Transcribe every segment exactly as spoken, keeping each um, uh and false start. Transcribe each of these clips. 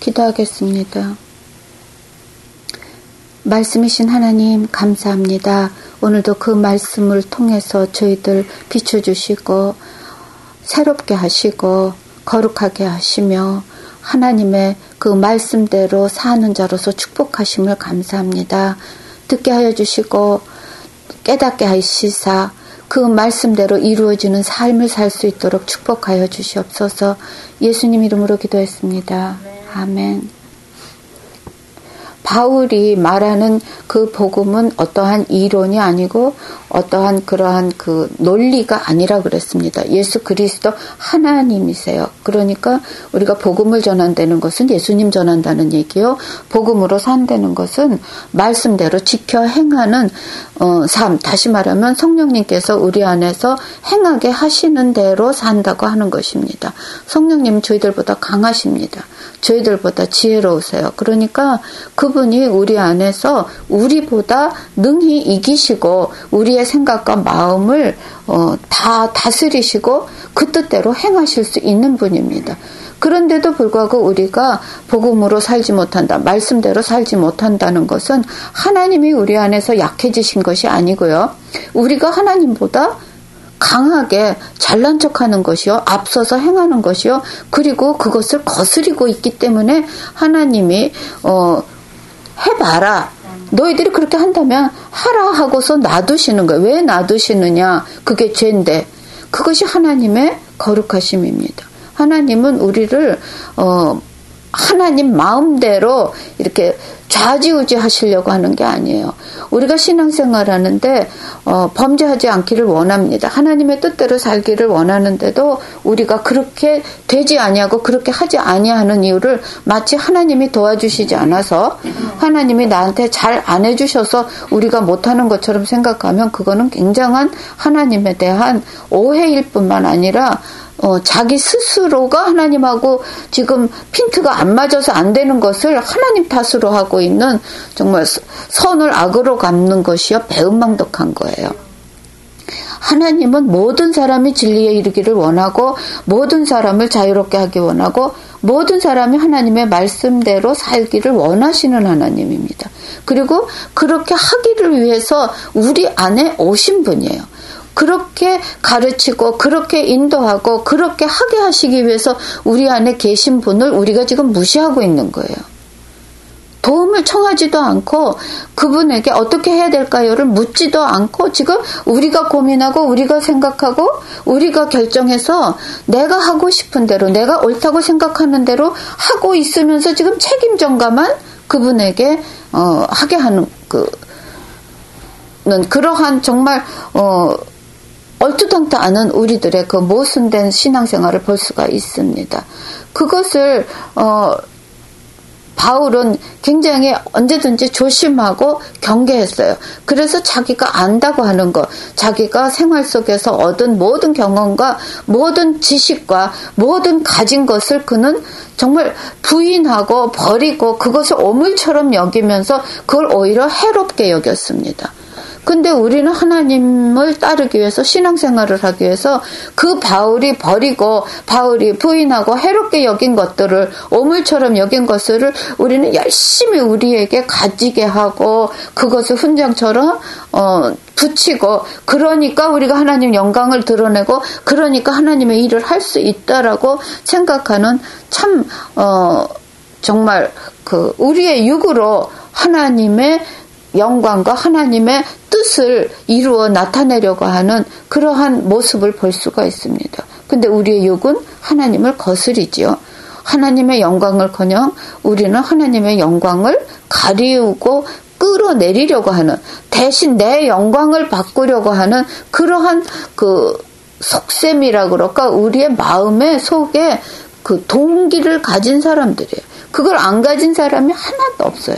기도하겠습니다. 말씀이신 하나님 감사합니다. 오늘도 그 말씀을 통해서 저희들 비춰주시고 새롭게 하시고 거룩하게 하시며 하나님의 그 말씀대로 사는 자로서 축복하심을 감사합니다. 듣게 하여 주시고 깨닫게 하시사 그 말씀대로 이루어지는 삶을 살 수 있도록 축복하여 주시옵소서. 예수님 이름으로 기도했습니다. 아멘. 바울이 말하는 그 복음은 어떠한 이론이 아니고 어떠한 그러한 그 논리가 아니라 그랬습니다. 예수 그리스도 하나님이세요. 그러니까 우리가 복음을 전한다는 것은 예수님 전한다는 얘기요. 복음으로 산다는 것은 말씀대로 지켜 행하는 어, 삶. 다시 말하면 성령님께서 우리 안에서 행하게 하시는 대로 산다고 하는 것입니다. 성령님은 저희들보다 강하십니다. 저희들보다 지혜로우세요. 그러니까 그분이 우리 안에서 우리보다 능히 이기시고 우리의 생각과 마음을 어, 다 다스리시고 그 뜻대로 행하실 수 있는 분입니다. 그런데도 불구하고 우리가 복음으로 살지 못한다, 말씀대로 살지 못한다는 것은 하나님이 우리 안에서 약해지신 것이 아니고요. 우리가 하나님보다 강하게 잘난 척하는 것이요, 앞서서 행하는 것이요, 그리고 그것을 거스리고 있기 때문에 하나님이 어, 해봐라. 너희들이 그렇게 한다면 하라 하고서 놔두시는 거예요. 왜 놔두시느냐? 그게 죄인데. 그것이 하나님의 거룩하심입니다. 하나님은 우리를 어, 하나님 마음대로 이렇게 좌지우지 하시려고 하는 게 아니에요. 우리가 신앙생활 하는데 어, 범죄하지 않기를 원합니다. 하나님의 뜻대로 살기를 원하는데도 우리가 그렇게 되지 아니하고 그렇게 하지 아니하는 이유를 마치 하나님이 도와주시지 않아서 하나님이 나한테 잘 안 해주셔서 우리가 못하는 것처럼 생각하면 그거는 굉장한 하나님에 대한 오해일 뿐만 아니라 어, 자기 스스로가 하나님하고 지금 핀트가 안 맞아서 안 되는 것을 하나님 탓으로 하고 있는 정말 선을 악으로 갚는 것이요 배은망덕한 거예요. 하나님은 모든 사람이 진리에 이르기를 원하고 모든 사람을 자유롭게 하기 원하고 모든 사람이 하나님의 말씀대로 살기를 원하시는 하나님입니다. 그리고 그렇게 하기를 위해서 우리 안에 오신 분이에요. 그렇게 가르치고 그렇게 인도하고 그렇게 하게 하시기 위해서 우리 안에 계신 분을 우리가 지금 무시하고 있는 거예요. 도움을 청하지도 않고 그분에게 어떻게 해야 될까요를 묻지도 않고 지금 우리가 고민하고 우리가 생각하고 우리가 결정해서 내가 하고 싶은 대로 내가 옳다고 생각하는 대로 하고 있으면서 지금 책임 전가만 그분에게 어, 하게 하는 그 그러한 정말 어 얼토당토 않은 우리들의 그 모순된 신앙생활을 볼 수가 있습니다. 그것을 어, 바울은 굉장히 언제든지 조심하고 경계했어요. 그래서 자기가 안다고 하는 것, 자기가 생활 속에서 얻은 모든 경험과 모든 지식과 모든 가진 것을 그는 정말 부인하고 버리고 그것을 오물처럼 여기면서 그걸 오히려 해롭게 여겼습니다. 근데 우리는 하나님을 따르기 위해서 신앙생활을 하기 위해서 그 바울이 버리고 바울이 부인하고 해롭게 여긴 것들을 오물처럼 여긴 것을 우리는 열심히 우리에게 가지게 하고 그것을 훈장처럼 어, 붙이고 그러니까 우리가 하나님 영광을 드러내고 그러니까 하나님의 일을 할 수 있다라고 생각하는 참 어, 정말 그 우리의 육으로 하나님의 영광과 하나님의 뜻을 이루어 나타내려고 하는 그러한 모습을 볼 수가 있습니다. 근데 우리의 육은 하나님을 거스리지요. 하나님의 영광을커녕 우리는 하나님의 영광을 가리우고 끌어내리려고 하는 대신 내 영광을 바꾸려고 하는 그러한 그 속셈이라 그럴까 우리의 마음의 속에 그 동기를 가진 사람들이에요. 그걸 안 가진 사람이 하나도 없어요.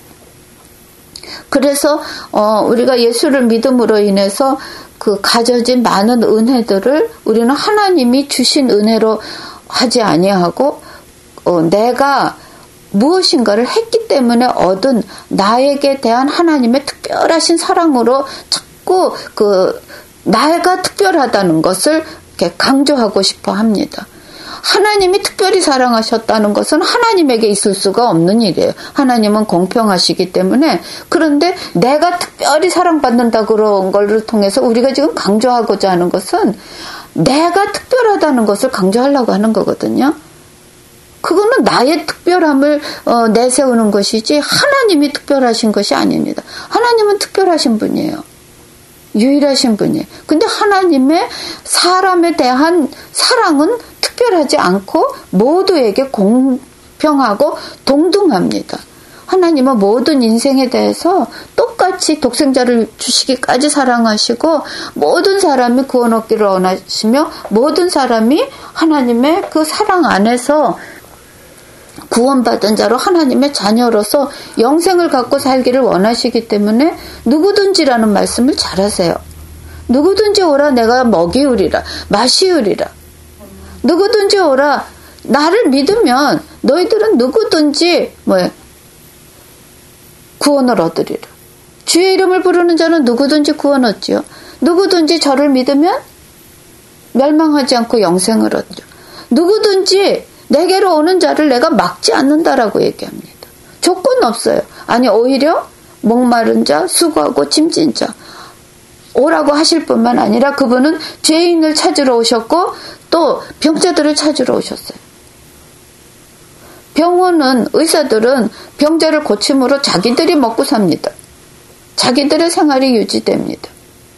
그래서 어, 우리가 예수를 믿음으로 인해서 그 가져진 많은 은혜들을 우리는 하나님이 주신 은혜로 하지 아니하고 어, 내가 무엇인가를 했기 때문에 얻은 나에게 대한 하나님의 특별하신 사랑으로 자꾸 그 나가 특별하다는 것을 이렇게 강조하고 싶어 합니다. 하나님이 특별히 사랑하셨다는 것은 하나님에게 있을 수가 없는 일이에요. 하나님은 공평하시기 때문에. 그런데 내가 특별히 사랑받는다 그런 걸 통해서 우리가 지금 강조하고자 하는 것은 내가 특별하다는 것을 강조하려고 하는 거거든요. 그거는 나의 특별함을 어, 내세우는 것이지 하나님이 특별하신 것이 아닙니다. 하나님은 특별하신 분이에요. 유일하신 분이에요. 근데 하나님의 사람에 대한 사랑은 특별하지 않고 모두에게 공평하고 동등합니다. 하나님은 모든 인생에 대해서 똑같이 독생자를 주시기까지 사랑하시고 모든 사람이 구원 얻기를 원하시며 모든 사람이 하나님의 그 사랑 안에서 구원받은 자로 하나님의 자녀로서 영생을 갖고 살기를 원하시기 때문에 누구든지라는 말씀을 잘하세요. 누구든지 오라 내가 먹이우리라 마시우리라. 누구든지 오라 나를 믿으면 너희들은 누구든지 뭐예요? 구원을 얻으리라. 주의 이름을 부르는 자는 누구든지 구원 얻지요. 누구든지 저를 믿으면 멸망하지 않고 영생을 얻죠. 누구든지 내게로 오는 자를 내가 막지 않는다라고 얘기합니다. 조건 없어요. 아니 오히려 목마른 자, 수고하고 짐진 자 오라고 하실 뿐만 아니라 그분은 죄인을 찾으러 오셨고 또 병자들을 찾으러 오셨어요. 병원은 의사들은 병자를 고침으로 자기들이 먹고 삽니다. 자기들의 생활이 유지됩니다.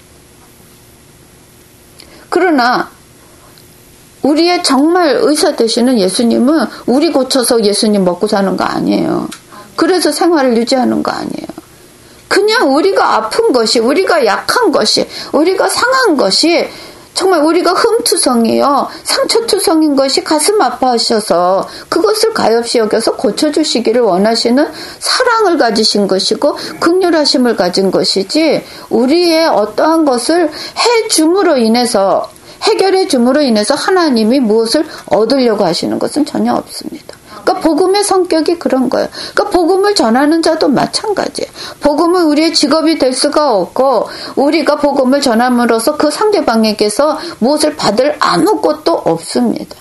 그러나 우리의 정말 의사 되시는 예수님은 우리 고쳐서 예수님 먹고 사는 거 아니에요. 그래서 생활을 유지하는 거 아니에요. 그냥 우리가 아픈 것이, 우리가 약한 것이, 우리가 상한 것이 정말 우리가 흠투성이요, 상처투성인 것이 가슴 아파하셔서 그것을 가엾이 여겨서 고쳐주시기를 원하시는 사랑을 가지신 것이고 긍휼하심을 가진 것이지 우리의 어떠한 것을 해줌으로 인해서 해결해 줌으로 인해서 하나님이 무엇을 얻으려고 하시는 것은 전혀 없습니다. 그러니까 복음의 성격이 그런 거예요. 그러니까 복음을 전하는 자도 마찬가지예요. 복음은 우리의 직업이 될 수가 없고 우리가 복음을 전함으로써 그 상대방에게서 무엇을 받을 아무것도 없습니다.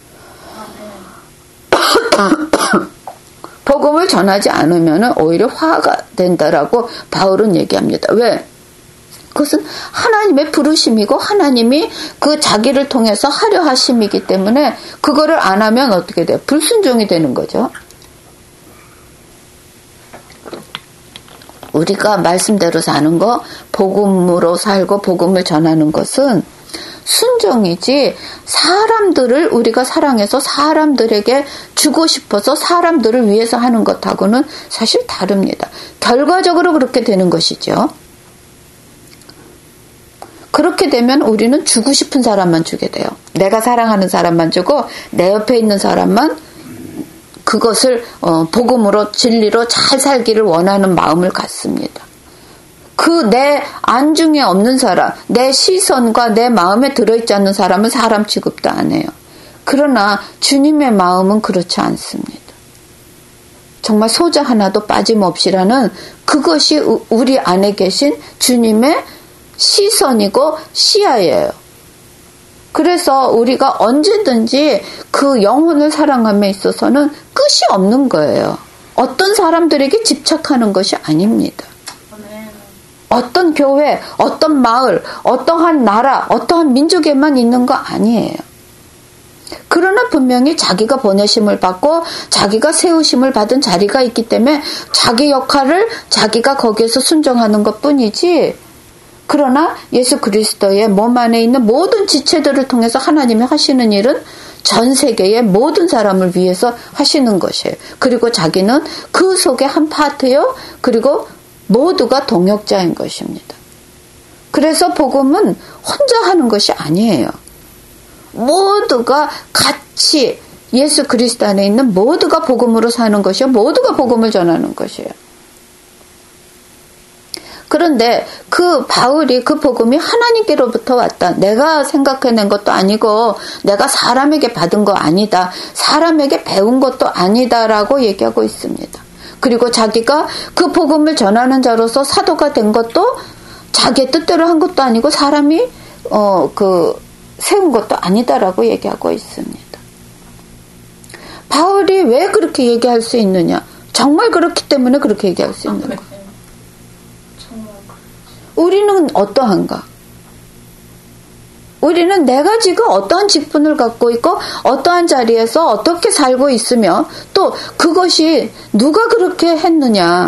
복음을 전하지 않으면 오히려 화가 된다라고 바울은 얘기합니다. 왜? 그것은 하나님의 부르심이고 하나님이 그 자기를 통해서 하려 하심이기 때문에 그거를 안 하면 어떻게 돼요? 불순종이 되는 거죠. 우리가 말씀대로 사는 거, 복음으로 살고 복음을 전하는 것은 순종이지 사람들을 우리가 사랑해서 사람들에게 주고 싶어서 사람들을 위해서 하는 것하고는 사실 다릅니다. 결과적으로 그렇게 되는 것이죠. 그렇게 되면 우리는 주고 싶은 사람만 주게 돼요. 내가 사랑하는 사람만 주고 내 옆에 있는 사람만 그것을 어, 복음으로 진리로 잘 살기를 원하는 마음을 갖습니다. 그 내 안중에 없는 사람, 내 시선과 내 마음에 들어있지 않는 사람은 사람 취급도 안 해요. 그러나 주님의 마음은 그렇지 않습니다. 정말 소자 하나도 빠짐없이라는 그것이 우리 안에 계신 주님의 시선이고 시야예요. 그래서 우리가 언제든지 그 영혼을 사랑함에 있어서는 끝이 없는 거예요. 어떤 사람들에게 집착하는 것이 아닙니다. 어떤 교회, 어떤 마을, 어떠한 나라, 어떠한 민족에만 있는 거 아니에요. 그러나 분명히 자기가 보내심을 받고 자기가 세우심을 받은 자리가 있기 때문에 자기 역할을 자기가 거기에서 순종하는 것뿐이지, 그러나 예수 그리스도의 몸 안에 있는 모든 지체들을 통해서 하나님이 하시는 일은 전 세계의 모든 사람을 위해서 하시는 것이에요. 그리고 자기는 그 속의 한 파트요. 그리고 모두가 동역자인 것입니다. 그래서 복음은 혼자 하는 것이 아니에요. 모두가 같이 예수 그리스도 안에 있는 모두가 복음으로 사는 것이요. 모두가 복음을 전하는 것이에요. 그런데 그 바울이 그 복음이 하나님께로부터 왔다. 내가 생각해낸 것도 아니고 내가 사람에게 받은 거 아니다. 사람에게 배운 것도 아니다라고 얘기하고 있습니다. 그리고 자기가 그 복음을 전하는 자로서 사도가 된 것도 자기의 뜻대로 한 것도 아니고 사람이 어, 그 세운 것도 아니다라고 얘기하고 있습니다. 바울이 왜 그렇게 얘기할 수 있느냐? 정말 그렇기 때문에 그렇게 얘기할 수 있는 거예요. 우리는 어떠한가? 우리는 내가 지금 어떠한 직분을 갖고 있고 어떠한 자리에서 어떻게 살고 있으며 또 그것이 누가 그렇게 했느냐?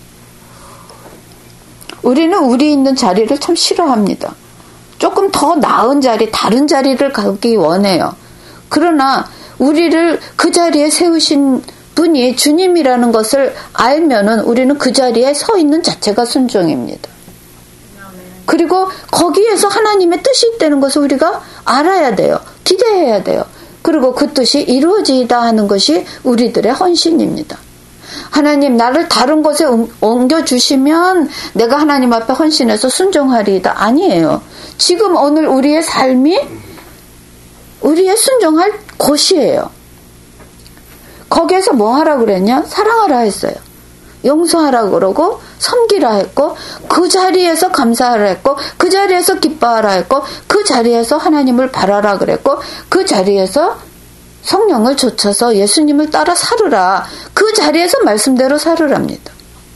우리는 우리 있는 자리를 참 싫어합니다. 조금 더 나은 자리, 다른 자리를 가기 원해요. 그러나 우리를 그 자리에 세우신 분이 주님이라는 것을 알면은 우리는 그 자리에 서 있는 자체가 순종입니다. 그리고 거기에서 하나님의 뜻이 있다는 것을 우리가 알아야 돼요. 기대해야 돼요. 그리고 그 뜻이 이루어지다 하는 것이 우리들의 헌신입니다. 하나님 나를 다른 곳에 옮겨주시면 내가 하나님 앞에 헌신해서 순종하리이다. 아니에요. 지금 오늘 우리의 삶이 우리의 순종할 곳이에요. 거기에서 뭐 하라 그랬냐? 사랑하라 했어요. 용서하라 그러고 섬기라 했고 그 자리에서 감사하라 했고 그 자리에서 기뻐하라 했고 그 자리에서 하나님을 바라라 그랬고 그 자리에서 성령을 좇아서 예수님을 따라 살으라. 그 자리에서 말씀대로 살으랍니다.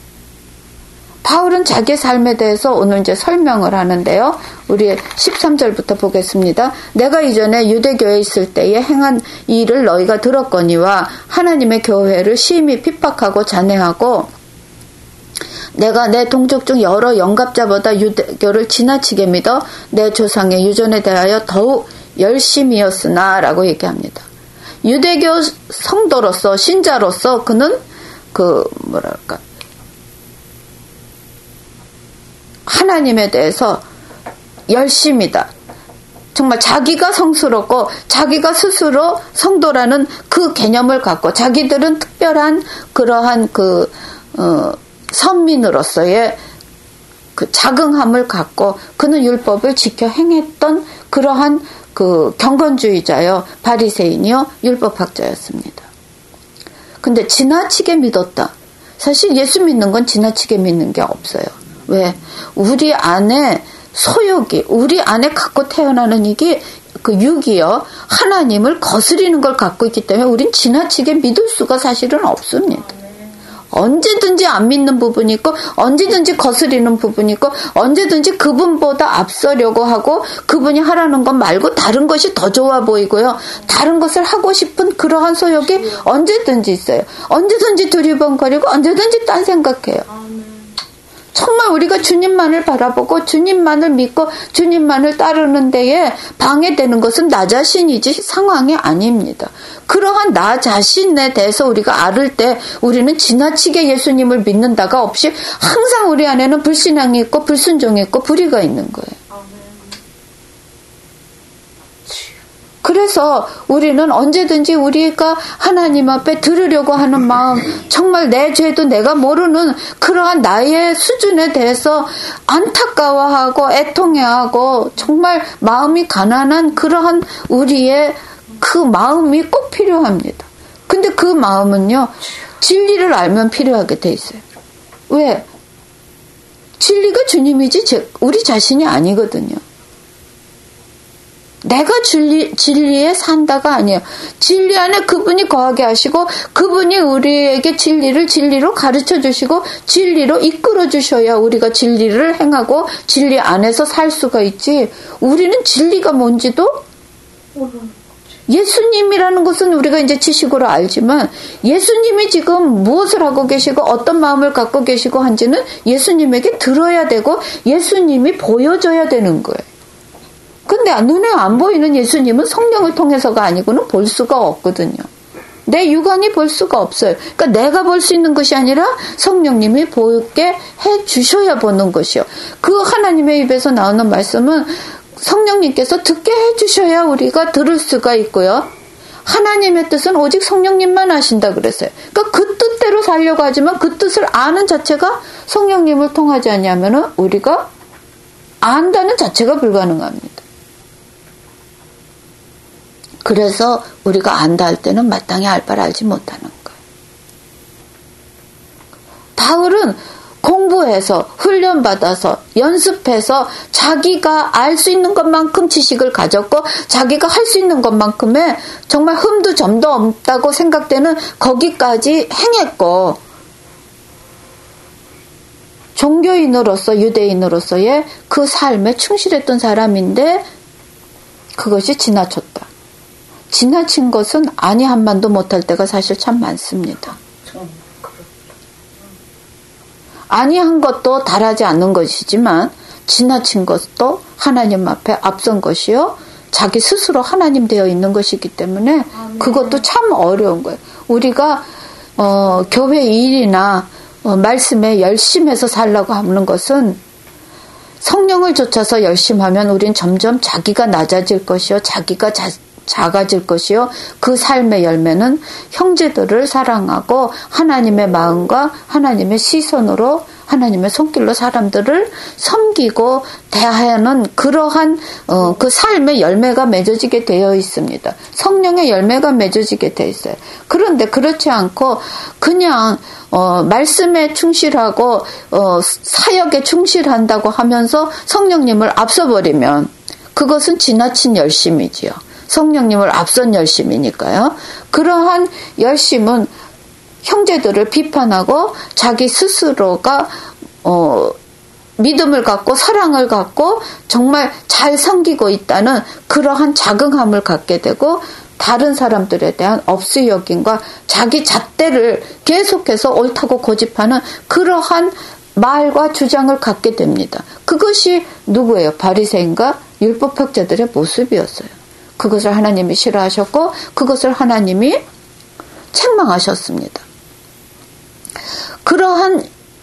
바울은 자기 삶에 대해서 오늘 이제 설명을 하는데요. 우리 십삼 절부터 보겠습니다. 내가 이전에 유대교에 있을 때에 행한 일을 너희가 들었거니와 하나님의 교회를 심히 핍박하고 잔해하고 내가 내 동족 중 여러 영갑자보다 유대교를 지나치게 믿어 내 조상의 유전에 대하여 더욱 열심이었으나 라고 얘기합니다. 유대교 성도로서 신자로서 그는 그 뭐랄까 하나님에 대해서 열심이다. 정말 자기가 성스럽고 자기가 스스로 성도라는 그 개념을 갖고 자기들은 특별한 그러한 그 어, 선민으로서의 그 자긍함을 갖고 그는 율법을 지켜 행했던 그러한 그 경건주의자요, 바리새인이요, 율법학자였습니다. 근데 지나치게 믿었다. 사실 예수 믿는 건 지나치게 믿는 게 없어요. 왜? 우리 안에 소욕이, 우리 안에 갖고 태어나는 이게 그 육이요, 하나님을 거스리는 걸 갖고 있기 때문에 우린 지나치게 믿을 수가 사실은 없습니다. 언제든지 안 믿는 부분이 있고 언제든지 거스리는 부분이 있고 언제든지 그분보다 앞서려고 하고 그분이 하라는 것 말고 다른 것이 더 좋아 보이고요. 다른 것을 하고 싶은 그러한 소욕이 언제든지 있어요. 언제든지 두리번거리고 언제든지 딴 생각해요. 정말 우리가 주님만을 바라보고 주님만을 믿고 주님만을 따르는 데에 방해되는 것은 나 자신이지 상황이 아닙니다. 그러한 나 자신에 대해서 우리가 알을 때 우리는 지나치게 예수님을 믿는다가 없이 항상 우리 안에는 불신앙이 있고 불순종이 있고 불의가 있는 거예요. 그래서 우리는 언제든지 우리가 하나님 앞에 들으려고 하는 마음, 정말 내 죄도 내가 모르는 그러한 나의 수준에 대해서 안타까워하고 애통해하고 정말 마음이 가난한 그러한 우리의 그 마음이 꼭 필요합니다. 근데 그 마음은요, 진리를 알면 필요하게 돼 있어요. 왜? 진리가 주님이지 우리 자신이 아니거든요. 내가 진리, 진리에 산다가 아니에요. 진리 안에 그분이 거하게 하시고 그분이 우리에게 진리를 진리로 가르쳐 주시고 진리로 이끌어 주셔야 우리가 진리를 행하고 진리 안에서 살 수가 있지. 우리는 진리가 뭔지도 예수님이라는 것은 우리가 이제 지식으로 알지만 예수님이 지금 무엇을 하고 계시고 어떤 마음을 갖고 계시고 한지는 예수님에게 들어야 되고 예수님이 보여줘야 되는 거예요. 근데 눈에 안 보이는 예수님은 성령을 통해서가 아니고는 볼 수가 없거든요. 내 육안이 볼 수가 없어요. 그러니까 내가 볼 수 있는 것이 아니라 성령님이 보게 해 주셔야 보는 것이요. 그 하나님의 입에서 나오는 말씀은 성령님께서 듣게 해 주셔야 우리가 들을 수가 있고요. 하나님의 뜻은 오직 성령님만 아신다 그랬어요. 그러니까 그 뜻대로 살려고 하지만 그 뜻을 아는 자체가 성령님을 통하지 않냐면은 우리가 안다는 자체가 불가능합니다. 그래서 우리가 안다 할 때는 마땅히 알 바를 알지 못하는 거예요. 바울은 공부해서 훈련받아서 연습해서 자기가 알 수 있는 것만큼 지식을 가졌고 자기가 할 수 있는 것만큼의 정말 흠도 점도 없다고 생각되는 거기까지 행했고 종교인으로서 유대인으로서의 그 삶에 충실했던 사람인데 그것이 지나쳤다. 지나친 것은 아니 한마디도 못할 때가 사실 참 많습니다. 아니한 것도 달하지 않는 것이지만 지나친 것도 하나님 앞에 앞선 것이요. 자기 스스로 하나님 되어 있는 것이기 때문에 그것도 참 어려운 거예요. 우리가 어, 교회 일이나 어, 말씀에 열심해서 살라고 하는 것은 성령을 좇아서 열심히 하면 우린 점점 자기가 낮아질 것이요. 자기가 자, 작아질 것이요. 그 삶의 열매는 형제들을 사랑하고 하나님의 마음과 하나님의 시선으로 하나님의 손길로 사람들을 섬기고 대하는 그러한 어, 그 삶의 열매가 맺어지게 되어 있습니다. 성령의 열매가 맺어지게 되어 있어요. 그런데 그렇지 않고 그냥 어, 말씀에 충실하고 어, 사역에 충실한다고 하면서 성령님을 앞서버리면 그것은 지나친 열심이지요. 성령님을 앞선 열심이니까요. 그러한 열심은 형제들을 비판하고 자기 스스로가 어, 믿음을 갖고 사랑을 갖고 정말 잘 섬기고 있다는 그러한 자긍함을 갖게 되고 다른 사람들에 대한 업수 여김과 자기 잣대를 계속해서 옳다고 고집하는 그러한 말과 주장을 갖게 됩니다. 그것이 누구예요? 바리새인과 율법학자들의 모습이었어요. 그것을 하나님이 싫어하셨고 그것을 하나님이 책망하셨습니다. 그러한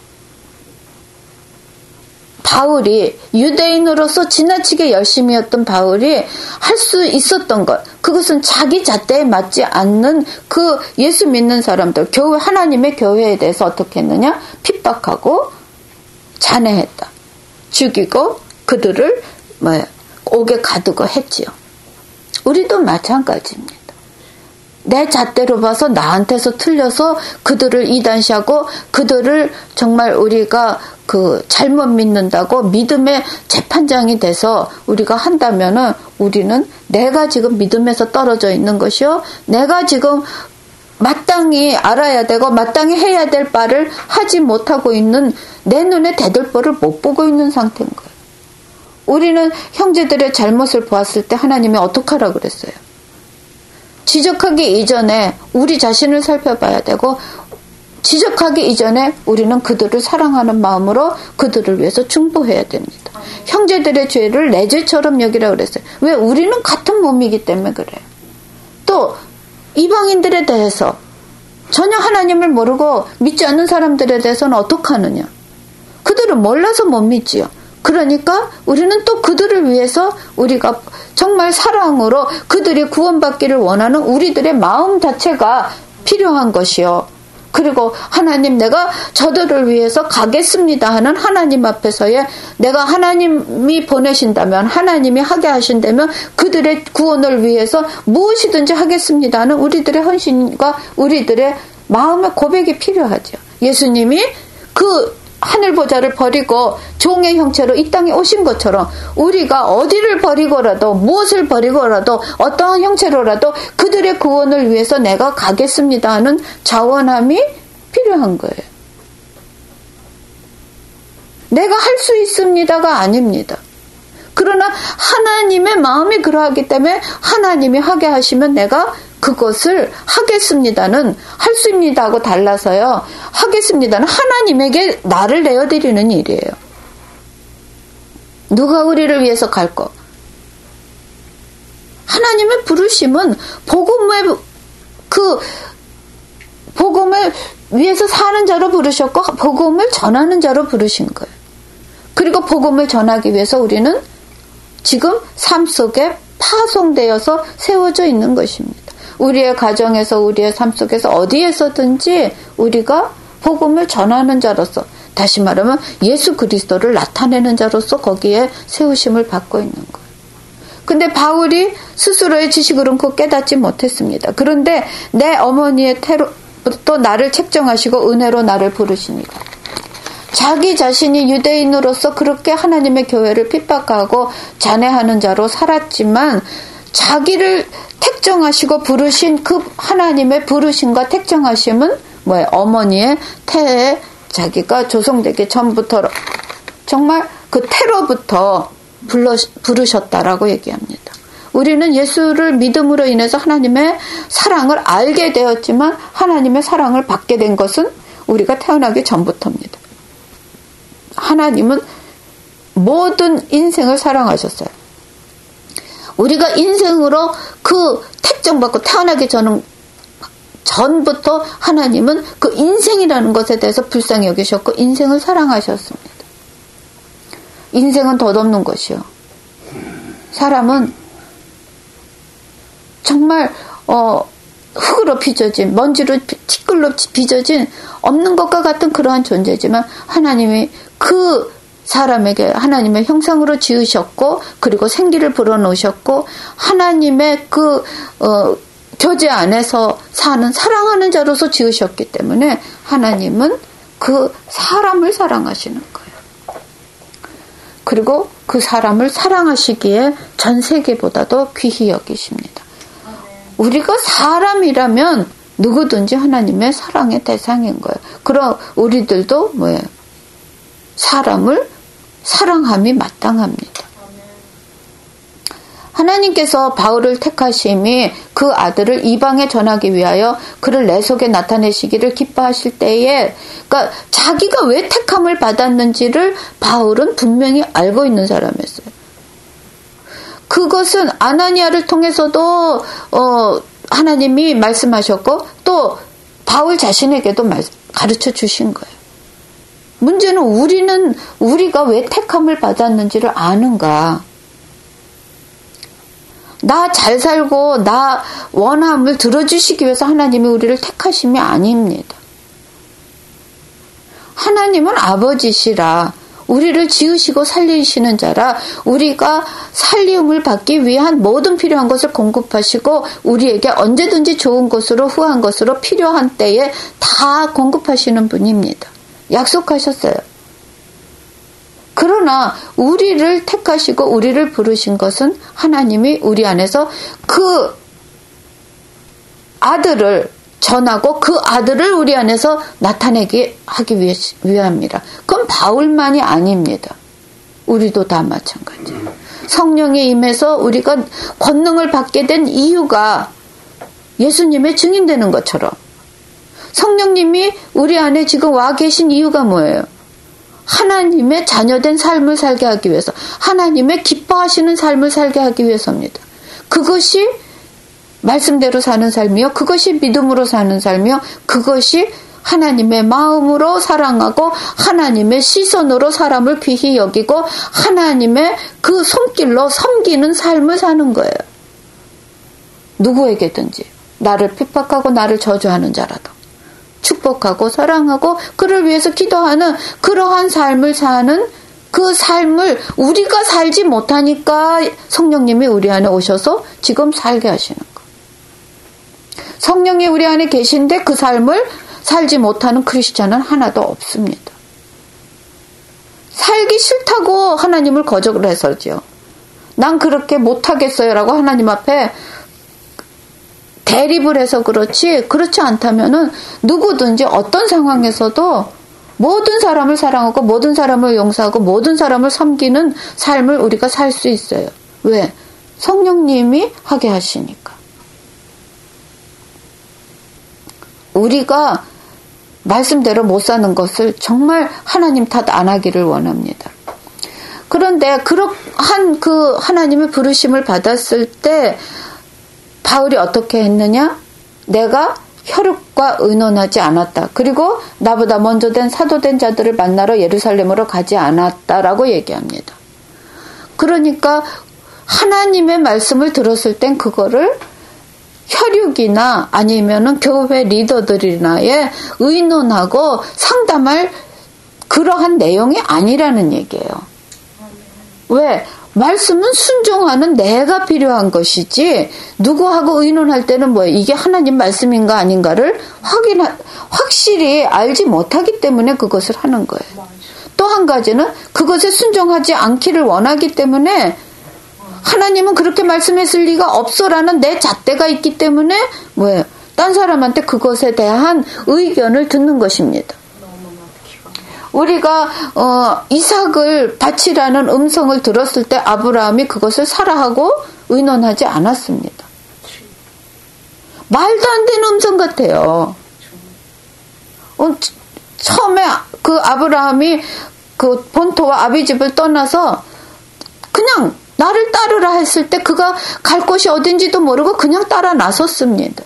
바울이 유대인으로서 지나치게 열심히 했던 바울이 할 수 있었던 것, 그것은 자기 잣대에 맞지 않는 그 예수 믿는 사람들, 교회, 하나님의 교회에 대해서 어떻게 했느냐? 핍박하고 잔해했다. 죽이고 그들을 뭐야, 옥에 가두고 했지요. 우리도 마찬가지입니다. 내 잣대로 봐서 나한테서 틀려서 그들을 이단시하고 그들을 정말 우리가 그 잘못 믿는다고 믿음의 재판장이 돼서 우리가 한다면은 우리는 내가 지금 믿음에서 떨어져 있는 것이요. 내가 지금 마땅히 알아야 되고 마땅히 해야 될 바를 하지 못하고 있는 내 눈에 대들보를 못 보고 있는 상태인 거예요. 우리는 형제들의 잘못을 보았을 때 하나님이 어떻게 하라고 그랬어요? 지적하기 이전에 우리 자신을 살펴봐야 되고 지적하기 이전에 우리는 그들을 사랑하는 마음으로 그들을 위해서 중보해야 됩니다. 아, 네. 형제들의 죄를 내 죄처럼 여기라고 그랬어요. 왜? 우리는 같은 몸이기 때문에 그래요. 또 이방인들에 대해서 전혀 하나님을 모르고 믿지 않는 사람들에 대해서는 어떻게 하느냐? 그들은 몰라서 못 믿지요. 그러니까 우리는 또 그들을 위해서 우리가 정말 사랑으로 그들이 구원받기를 원하는 우리들의 마음 자체가 필요한 것이요. 그리고 하나님 내가 저들을 위해서 가겠습니다 하는 하나님 앞에서의 내가 하나님이 보내신다면 하나님이 하게 하신다면 그들의 구원을 위해서 무엇이든지 하겠습니다 하는 우리들의 헌신과 우리들의 마음의 고백이 필요하죠. 예수님이 그 하늘보좌를 버리고 종의 형체로 이 땅에 오신 것처럼 우리가 어디를 버리고라도 무엇을 버리고라도 어떠한 형체로라도 그들의 구원을 위해서 내가 가겠습니다 하는 자원함이 필요한 거예요. 내가 할 수 있습니다가 아닙니다. 그러나 하나님의 마음이 그러하기 때문에 하나님이 하게 하시면 내가 그것을 하겠습니다는 할 수 있습니다 하고 달라서요. 하겠습니다는 하나님에게 나를 내어드리는 일이에요. 누가 우리를 위해서 갈 거? 하나님의 부르심은 복음의 그 복음을 위해서 사는 자로 부르셨고 복음을 전하는 자로 부르신 거예요. 그리고 복음을 전하기 위해서 우리는 지금 삶 속에 파송되어서 세워져 있는 것입니다. 우리의 가정에서 우리의 삶 속에서 어디에서든지 우리가 복음을 전하는 자로서 다시 말하면 예수 그리스도를 나타내는 자로서 거기에 세우심을 받고 있는 거예요. 근데 바울이 스스로의 지식으로는 그 깨닫지 못했습니다. 그런데 내 어머니의 태로 또 나를 책정하시고 은혜로 나를 부르시니까 자기 자신이 유대인으로서 그렇게 하나님의 교회를 핍박하고 잔해하는 자로 살았지만 자기를 택정하시고 부르신 그 하나님의 부르심과 택정하심은 뭐예요? 어머니의 태에 자기가 조성되기 전부터 정말 그 태로부터 불러, 부르셨다라고 얘기합니다. 우리는 예수를 믿음으로 인해서 하나님의 사랑을 알게 되었지만 하나님의 사랑을 받게 된 것은 우리가 태어나기 전부터입니다. 하나님은 모든 인생을 사랑하셨어요. 우리가 인생으로 그 택정받고 태어나기 전은 전부터 하나님은 그 인생이라는 것에 대해서 불쌍히 여기셨고 인생을 사랑하셨습니다. 인생은 덧없는 것이요. 사람은 정말 어, 흙으로 빚어진 먼지로 티끌로 빚어진 없는 것과 같은 그러한 존재지만 하나님이 그 사람에게 하나님의 형상으로 지으셨고 그리고 생기를 불어넣으셨고 하나님의 그 어, 교제 안에서 사는 사랑하는 자로서 지으셨기 때문에 하나님은 그 사람을 사랑하시는 거예요. 그리고 그 사람을 사랑하시기에 전 세계보다도 귀히 여기십니다. 우리가 사람이라면 누구든지 하나님의 사랑의 대상인 거예요. 그럼 우리들도 뭐예요? 사람을 사랑함이 마땅합니다. 하나님께서 바울을 택하심이 그 아들을 이방에 전하기 위하여 그를 내 속에 나타내시기를 기뻐하실 때에 그러니까 자기가 왜 택함을 받았는지를 바울은 분명히 알고 있는 사람이었어요. 그것은 아나니아를 통해서도 어, 하나님이 말씀하셨고 또 바울 자신에게도 가르쳐 주신 거예요. 문제는 우리는 우리가 왜 택함을 받았는지를 아는가. 나 잘 살고 나 원함을 들어주시기 위해서 하나님이 우리를 택하심이 아닙니다. 하나님은 아버지시라 우리를 지으시고 살리시는 자라 우리가 살림을 받기 위한 모든 필요한 것을 공급하시고 우리에게 언제든지 좋은 것으로 후한 것으로 필요한 때에 다 공급하시는 분입니다. 약속하셨어요. 그러나 우리를 택하시고 우리를 부르신 것은 하나님이 우리 안에서 그 아들을 전하고 그 아들을 우리 안에서 나타내게 하기 위해, 위함이라. 그건 바울만이 아닙니다. 우리도 다 마찬가지예요. 성령이 임해서 우리가 권능을 받게 된 이유가 예수님의 증인되는 것처럼 성령님이 우리 안에 지금 와 계신 이유가 뭐예요? 하나님의 자녀된 삶을 살게 하기 위해서 하나님의 기뻐하시는 삶을 살게 하기 위해서입니다. 그것이 말씀대로 사는 삶이요. 그것이 믿음으로 사는 삶이요. 그것이 하나님의 마음으로 사랑하고 하나님의 시선으로 사람을 귀히 여기고 하나님의 그 손길로 섬기는 삶을 사는 거예요. 누구에게든지 나를 핍박하고 나를 저주하는 자라도 축복하고 사랑하고 그를 위해서 기도하는 그러한 삶을 사는 그 삶을 우리가 살지 못하니까 성령님이 우리 안에 오셔서 지금 살게 하시는 거예요. 성령이 우리 안에 계신데 그 삶을 살지 못하는 크리스찬은 하나도 없습니다. 살기 싫다고 하나님을 거절을 해서죠. 난 그렇게 못하겠어요 라고 하나님 앞에 대립을 해서 그렇지 그렇지 않다면은 누구든지 어떤 상황에서도 모든 사람을 사랑하고 모든 사람을 용서하고 모든 사람을 섬기는 삶을 우리가 살 수 있어요. 왜? 성령님이 하게 하시니까. 우리가 말씀대로 못 사는 것을 정말 하나님 탓 안 하기를 원합니다. 그런데 그러한 그 하나님의 부르심을 받았을 때 바울이 어떻게 했느냐? 내가 혈육과 의논하지 않았다. 그리고 나보다 먼저 된 사도된 자들을 만나러 예루살렘으로 가지 않았다라고 얘기합니다. 그러니까 하나님의 말씀을 들었을 땐 그거를 혈육이나 아니면은 교회 리더들이나에 의논하고 상담할 그러한 내용이 아니라는 얘기예요. 왜? 말씀은 순종하는 내가 필요한 것이지 누구하고 의논할 때는 뭐예요? 이게 하나님 말씀인가 아닌가를 확인 확실히 알지 못하기 때문에 그것을 하는 거예요. 또 한 가지는 그것에 순종하지 않기를 원하기 때문에 하나님은 그렇게 말씀했을 리가 없어라는 내 잣대가 있기 때문에 뭐예요? 딴 사람한테 그것에 대한 의견을 듣는 것입니다. 우리가 어, 이삭을 바치라는 음성을 들었을 때 아브라함이 그것을 사라하고 의논하지 않았습니다. 말도 안 되는 음성 같아요. 어, 처음에 그 아브라함이 그 본토와 아비집을 떠나서 그냥 나를 따르라 했을 때 그가 갈 곳이 어딘지도 모르고 그냥 따라 나섰습니다.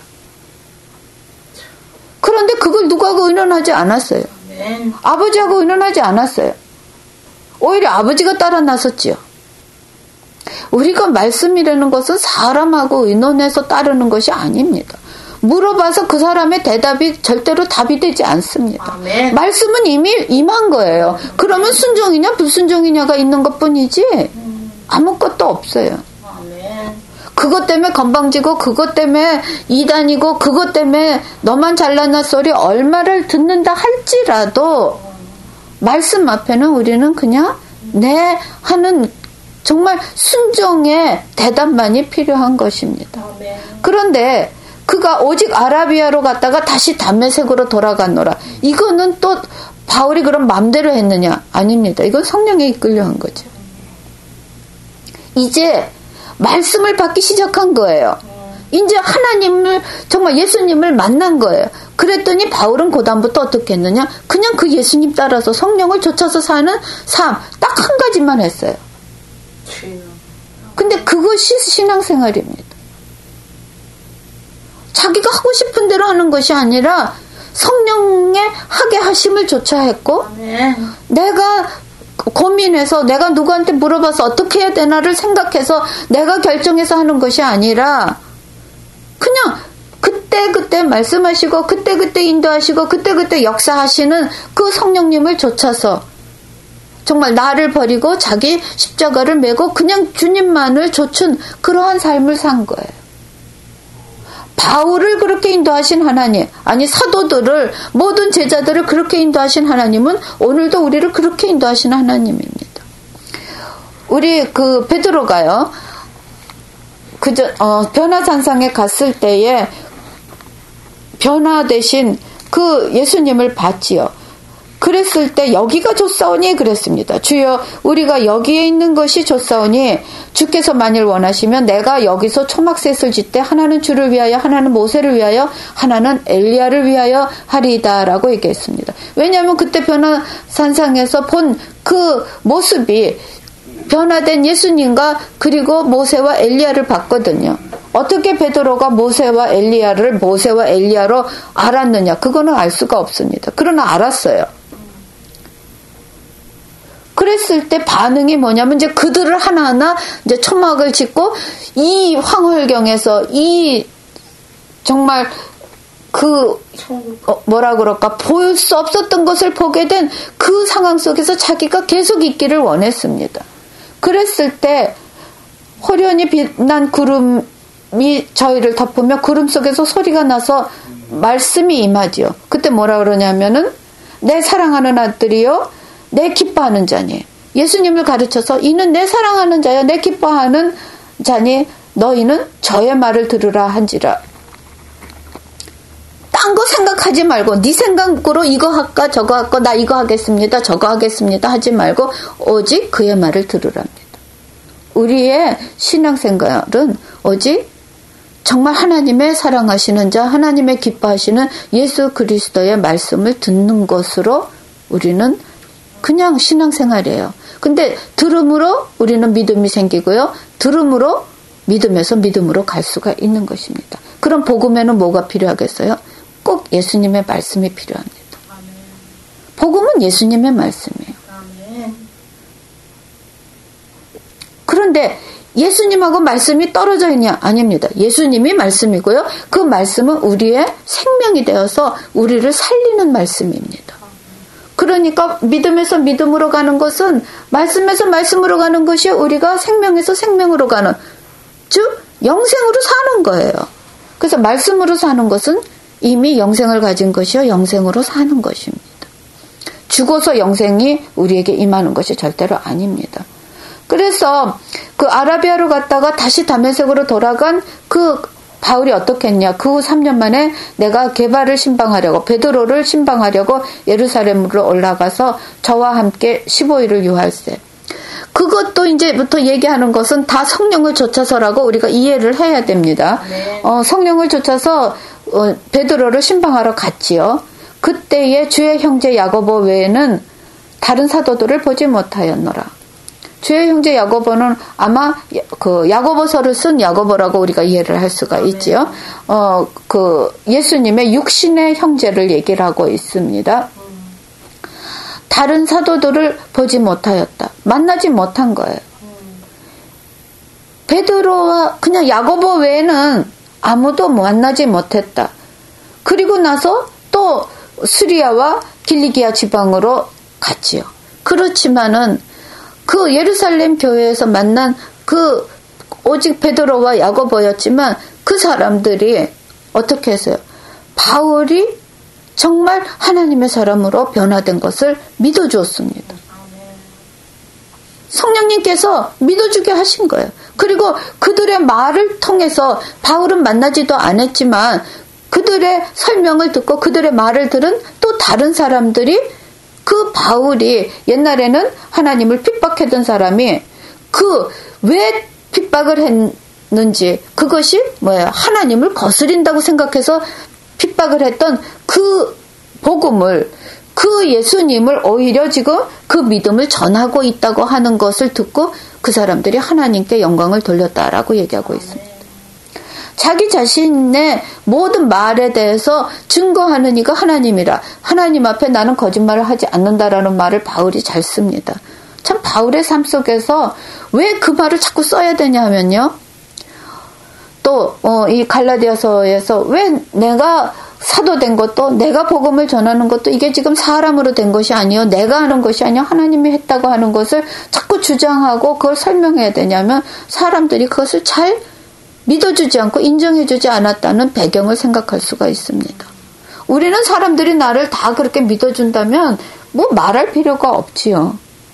그런데 그걸 누구하고 의논하지 않았어요. 네. 아버지하고 의논하지 않았어요. 오히려 아버지가 따라 나섰지요. 우리가 말씀이라는 것은 사람하고 의논해서 따르는 것이 아닙니다. 물어봐서 그 사람의 대답이 절대로 답이 되지 않습니다. 아멘. 말씀은 이미 임한 거예요. 아멘. 그러면 순종이냐 불순종이냐가 있는 것뿐이지 아무것도 없어요. 아멘. 그것 때문에 건방지고 그것 때문에 이단이고 그것 때문에 너만 잘났나 소리 얼마를 듣는다 할지라도 말씀 앞에는 우리는 그냥 네 하는 정말 순종의 대답만이 필요한 것입니다. 아멘. 그런데 그가 오직 아라비아로 갔다가 다시 담메색으로 돌아갔노라. 이거는 또 바울이 그럼 맘대로 했느냐? 아닙니다. 이건 성령에 이끌려 한 거죠. 이제 말씀을 받기 시작한 거예요. 이제 하나님을 정말 예수님을 만난 거예요. 그랬더니 바울은 그다음부터 어떻게 했느냐? 그냥 그 예수님 따라서 성령을 쫓아서 사는 삶 딱 한 가지만 했어요. 근데 그것이 신앙생활입니다. 자기가 하고 싶은 대로 하는 것이 아니라 성령의 하게 하심을 조차 했고 네. 내가 고민해서 내가 누구한테 물어봐서 어떻게 해야 되나를 생각해서 내가 결정해서 하는 것이 아니라 그냥 그때그때 말씀하시고 그때그때 인도하시고 그때그때 역사하시는 그 성령님을 쫓아서 정말 나를 버리고 자기 십자가를 메고 그냥 주님만을 좇은 그러한 삶을 산 거예요. 바울을 그렇게 인도하신 하나님, 아니 사도들을 모든 제자들을 그렇게 인도하신 하나님은 오늘도 우리를 그렇게 인도하시는 하나님입니다. 우리 그 베드로가요, 그저 어, 변화산상에 갔을 때에 변화되신 그 예수님을 봤지요. 그랬을 때 여기가 좋사오니 그랬습니다. 주여 우리가 여기에 있는 것이 좋사오니 주께서 만일 원하시면 내가 여기서 초막셋을 짓되 하나는 주를 위하여 하나는 모세를 위하여 하나는 엘리야를 위하여 하리이다 라고 얘기했습니다. 왜냐하면 그때 변화산상에서 본 그 모습이 변화된 예수님과 그리고 모세와 엘리야를 봤거든요. 어떻게 베드로가 모세와 엘리야를 모세와 엘리야로 알았느냐? 그거는 알 수가 없습니다. 그러나 알았어요. 그랬을 때 반응이 뭐냐면 이제 그들을 하나하나 이제 초막을 짓고 이 황홀경에서 이 정말 그 어, 뭐라 그럴까 볼 수 없었던 것을 보게 된 그 상황 속에서 자기가 계속 있기를 원했습니다. 그랬을 때 호련히 빛난 구름이 저희를 덮으며 구름 속에서 소리가 나서 말씀이 임하지요. 그때 뭐라 그러냐면은 내 사랑하는 아들이요 내 기뻐하는 자니 예수님을 가르쳐서 이는 내 사랑하는 자여 내 기뻐하는 자니 너희는 저의 말을 들으라 한지라. 딴 거 생각하지 말고 네 생각으로 이거 할까 저거 할까 나 이거 하겠습니다 저거 하겠습니다 하지 말고 오직 그의 말을 들으랍니다. 우리의 신앙생활은 오직 정말 하나님의 사랑하시는 자 하나님의 기뻐하시는 예수 그리스도의 말씀을 듣는 것으로 우리는 그냥 신앙생활이에요. 근데 들음으로 우리는 믿음이 생기고요. 들음으로 믿음에서 믿음으로 갈 수가 있는 것입니다. 그럼 복음에는 뭐가 필요하겠어요? 꼭 예수님의 말씀이 필요합니다. 아멘. 복음은 예수님의 말씀이에요. 아멘. 그런데 예수님하고 말씀이 떨어져 있냐? 아닙니다. 예수님이 말씀이고요. 그 말씀은 우리의 생명이 되어서 우리를 살리는 말씀입니다. 그러니까 믿음에서 믿음으로 가는 것은 말씀에서 말씀으로 가는 것이 우리가 생명에서 생명으로 가는 즉 영생으로 사는 거예요. 그래서 말씀으로 사는 것은 이미 영생을 가진 것이요 영생으로 사는 것입니다. 죽어서 영생이 우리에게 임하는 것이 절대로 아닙니다. 그래서 그 아라비아로 갔다가 다시 다메섹으로 돌아간 그 바울이 어떻게 했냐. 그 후 삼 년 만에 내가 게바를 신방하려고 베드로를 신방하려고 예루살렘으로 올라가서 저와 함께 십오 일을 유할세. 그것도 이제부터 얘기하는 것은 다 성령을 좇아서라고 우리가 이해를 해야 됩니다. 네. 어, 성령을 좇아서 어, 베드로를 신방하러 갔지요. 그때에 주의 형제 야고보 외에는 다른 사도들을 보지 못하였노라. 주의 형제 야고보는 아마 그 야고보서를 쓴 야고보라고 우리가 이해를 할 수가 있지요. 어, 그 예수님의 육신의 형제를 얘기를 하고 있습니다. 다른 사도들을 보지 못하였다. 만나지 못한 거예요. 베드로와 그냥 야고보 외에는 아무도 만나지 못했다. 그리고 나서 또 수리아와 길리기아 지방으로 갔지요. 그렇지만은 그 예루살렘 교회에서 만난 그 오직 베드로와 야고보였지만 그 사람들이 어떻게 했어요? 바울이 정말 하나님의 사람으로 변화된 것을 믿어주었습니다. 성령님께서 믿어주게 하신 거예요. 그리고 그들의 말을 통해서 바울은 만나지도 않았지만 그들의 설명을 듣고 그들의 말을 들은 또 다른 사람들이 그 바울이 옛날에는 하나님을 핍박했던 사람이 그 왜 핍박을 했는지 그것이 뭐예요? 하나님을 거스린다고 생각해서 핍박을 했던 그 복음을 그 예수님을 오히려 지금 그 믿음을 전하고 있다고 하는 것을 듣고 그 사람들이 하나님께 영광을 돌렸다라고 얘기하고 있습니다. 자기 자신의 모든 말에 대해서 증거하는 이가 하나님이라. 하나님 앞에 나는 거짓말을 하지 않는다라는 말을 바울이 잘 씁니다. 참 바울의 삶 속에서 왜 그 말을 자꾸 써야 되냐 하면요. 또 이 갈라디아서에서 왜 내가 사도된 것도 내가 복음을 전하는 것도 이게 지금 사람으로 된 것이 아니요 내가 하는 것이 아니요 하나님이 했다고 하는 것을 자꾸 주장하고 그걸 설명해야 되냐면 사람들이 그것을 잘 믿어주지 않고 인정해주지 않았다는 배경을 생각할 수가 있습니다. 우리는 사람들이 나를 다 그렇게 믿어준다면 뭐 말할 필요가 없지요.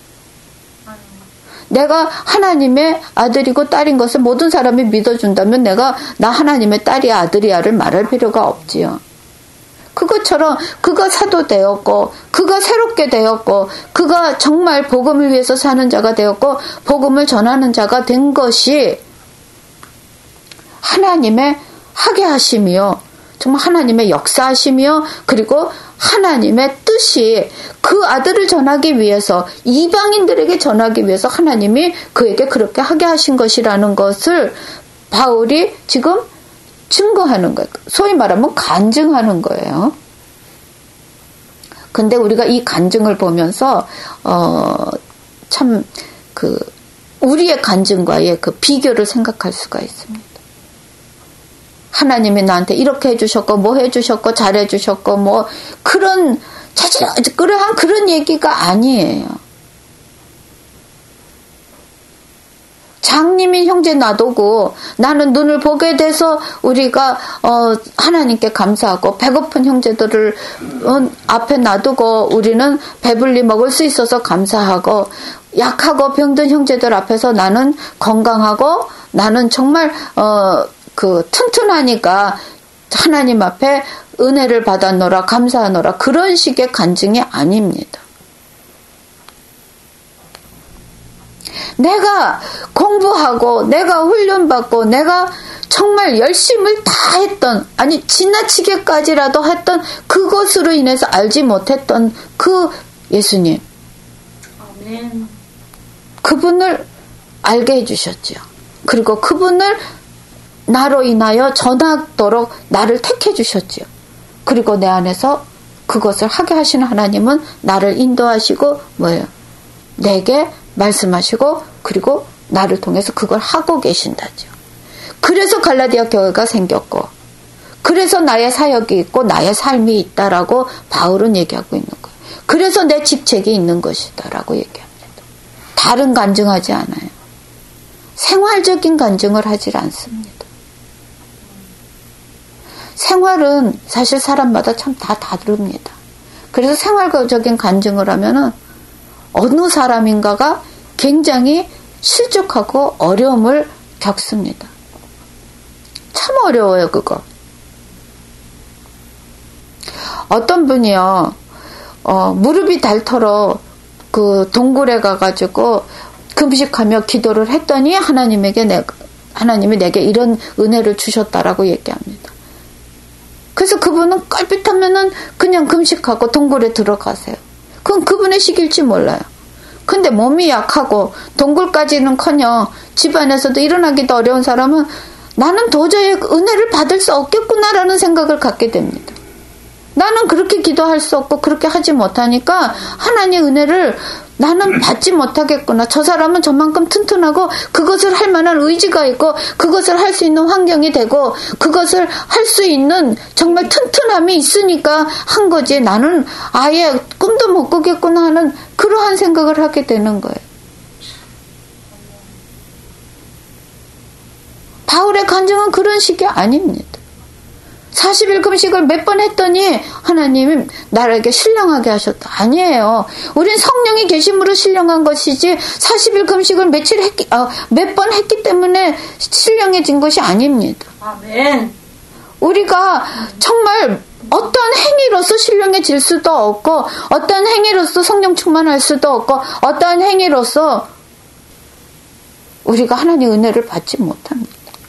내가 하나님의 아들이고 딸인 것을 모든 사람이 믿어준다면 내가 나 하나님의 딸이야 아들이야를 말할 필요가 없지요. 그것처럼 그가 사도 되었고 그가 새롭게 되었고 그가 정말 복음을 위해서 사는 자가 되었고 복음을 전하는 자가 된 것이 하나님의 하게 하심이요. 정말 하나님의 역사하심이요. 그리고 하나님의 뜻이 그 아들을 전하기 위해서 이방인들에게 전하기 위해서 하나님이 그에게 그렇게 하게 하신 것이라는 것을 바울이 지금 증거하는 거예요. 소위 말하면 간증하는 거예요. 근데 우리가 이 간증을 보면서 어, 참 그 우리의 간증과의 그 비교를 생각할 수가 있습니다. 하나님이 나한테 이렇게 해주셨고 뭐 해주셨고 잘해주셨고 뭐 그런 자질그러한 그런 얘기가 아니에요. 장님인 형제 놔두고 나는 눈을 보게 돼서 우리가 어 하나님께 감사하고 배고픈 형제들을 어 앞에 놔두고 우리는 배불리 먹을 수 있어서 감사하고 약하고 병든 형제들 앞에서 나는 건강하고 나는 정말 어 그 튼튼하니까 하나님 앞에 은혜를 받았노라 감사하노라 그런 식의 간증이 아닙니다. 내가 공부하고 내가 훈련받고 내가 정말 열심을 다 했던 아니 지나치게까지라도 했던 그것으로 인해서 알지 못했던 그 예수님 아멘. 그분을 알게 해주셨죠. 그리고 그분을 나로 인하여 전하도록 나를 택해 주셨지요. 그리고 내 안에서 그것을 하게 하시는 하나님은 나를 인도하시고 뭐예요? 내게 말씀하시고 그리고 나를 통해서 그걸 하고 계신다죠. 그래서 갈라디아 교회가 생겼고 그래서 나의 사역이 있고 나의 삶이 있다라고 바울은 얘기하고 있는 거예요. 그래서 내 직책이 있는 것이다라고 얘기합니다. 다른 간증하지 않아요. 생활적인 간증을 하질 않습니다. 생활은 사실 사람마다 참 다 다릅니다. 그래서 생활적인 간증을 하면은 어느 사람인가가 굉장히 실족하고 어려움을 겪습니다. 참 어려워요, 그거. 어떤 분이요, 어, 무릎이 닳도록 그 동굴에 가가지고 금식하며 기도를 했더니 하나님에게 내, 하나님이 내게 이런 은혜를 주셨다라고 얘기합니다. 그래서 그분은 껄핏하면은 그냥 금식하고 동굴에 들어가세요. 그건 그분의 식일지 몰라요. 근데 몸이 약하고 동굴까지는커녕 집안에서도 일어나기도 어려운 사람은 나는 도저히 은혜를 받을 수 없겠구나라는 생각을 갖게 됩니다. 나는 그렇게 기도할 수 없고 그렇게 하지 못하니까 하나님의 은혜를 나는 받지 못하겠구나. 저 사람은 저만큼 튼튼하고 그것을 할 만한 의지가 있고 그것을 할 수 있는 환경이 되고 그것을 할 수 있는 정말 튼튼함이 있으니까 한 거지. 나는 아예 꿈도 못 꾸겠구나 하는 그러한 생각을 하게 되는 거예요. 바울의 간증은 그런 식이 아닙니다. 사십 일 금식을 몇 번 했더니 하나님이 나에게 신령하게 하셨다. 아니에요. 우린 성령이 계심으로 신령한 것이지 사십 일 금식을 며칠 했기, 어, 몇 번 했기 때문에 신령해진 것이 아닙니다. 아멘. 우리가 정말 어떤 행위로서 신령해질 수도 없고 어떤 행위로서 성령 충만할 수도 없고 어떤 행위로서 우리가 하나님의 은혜를 받지 못합니다.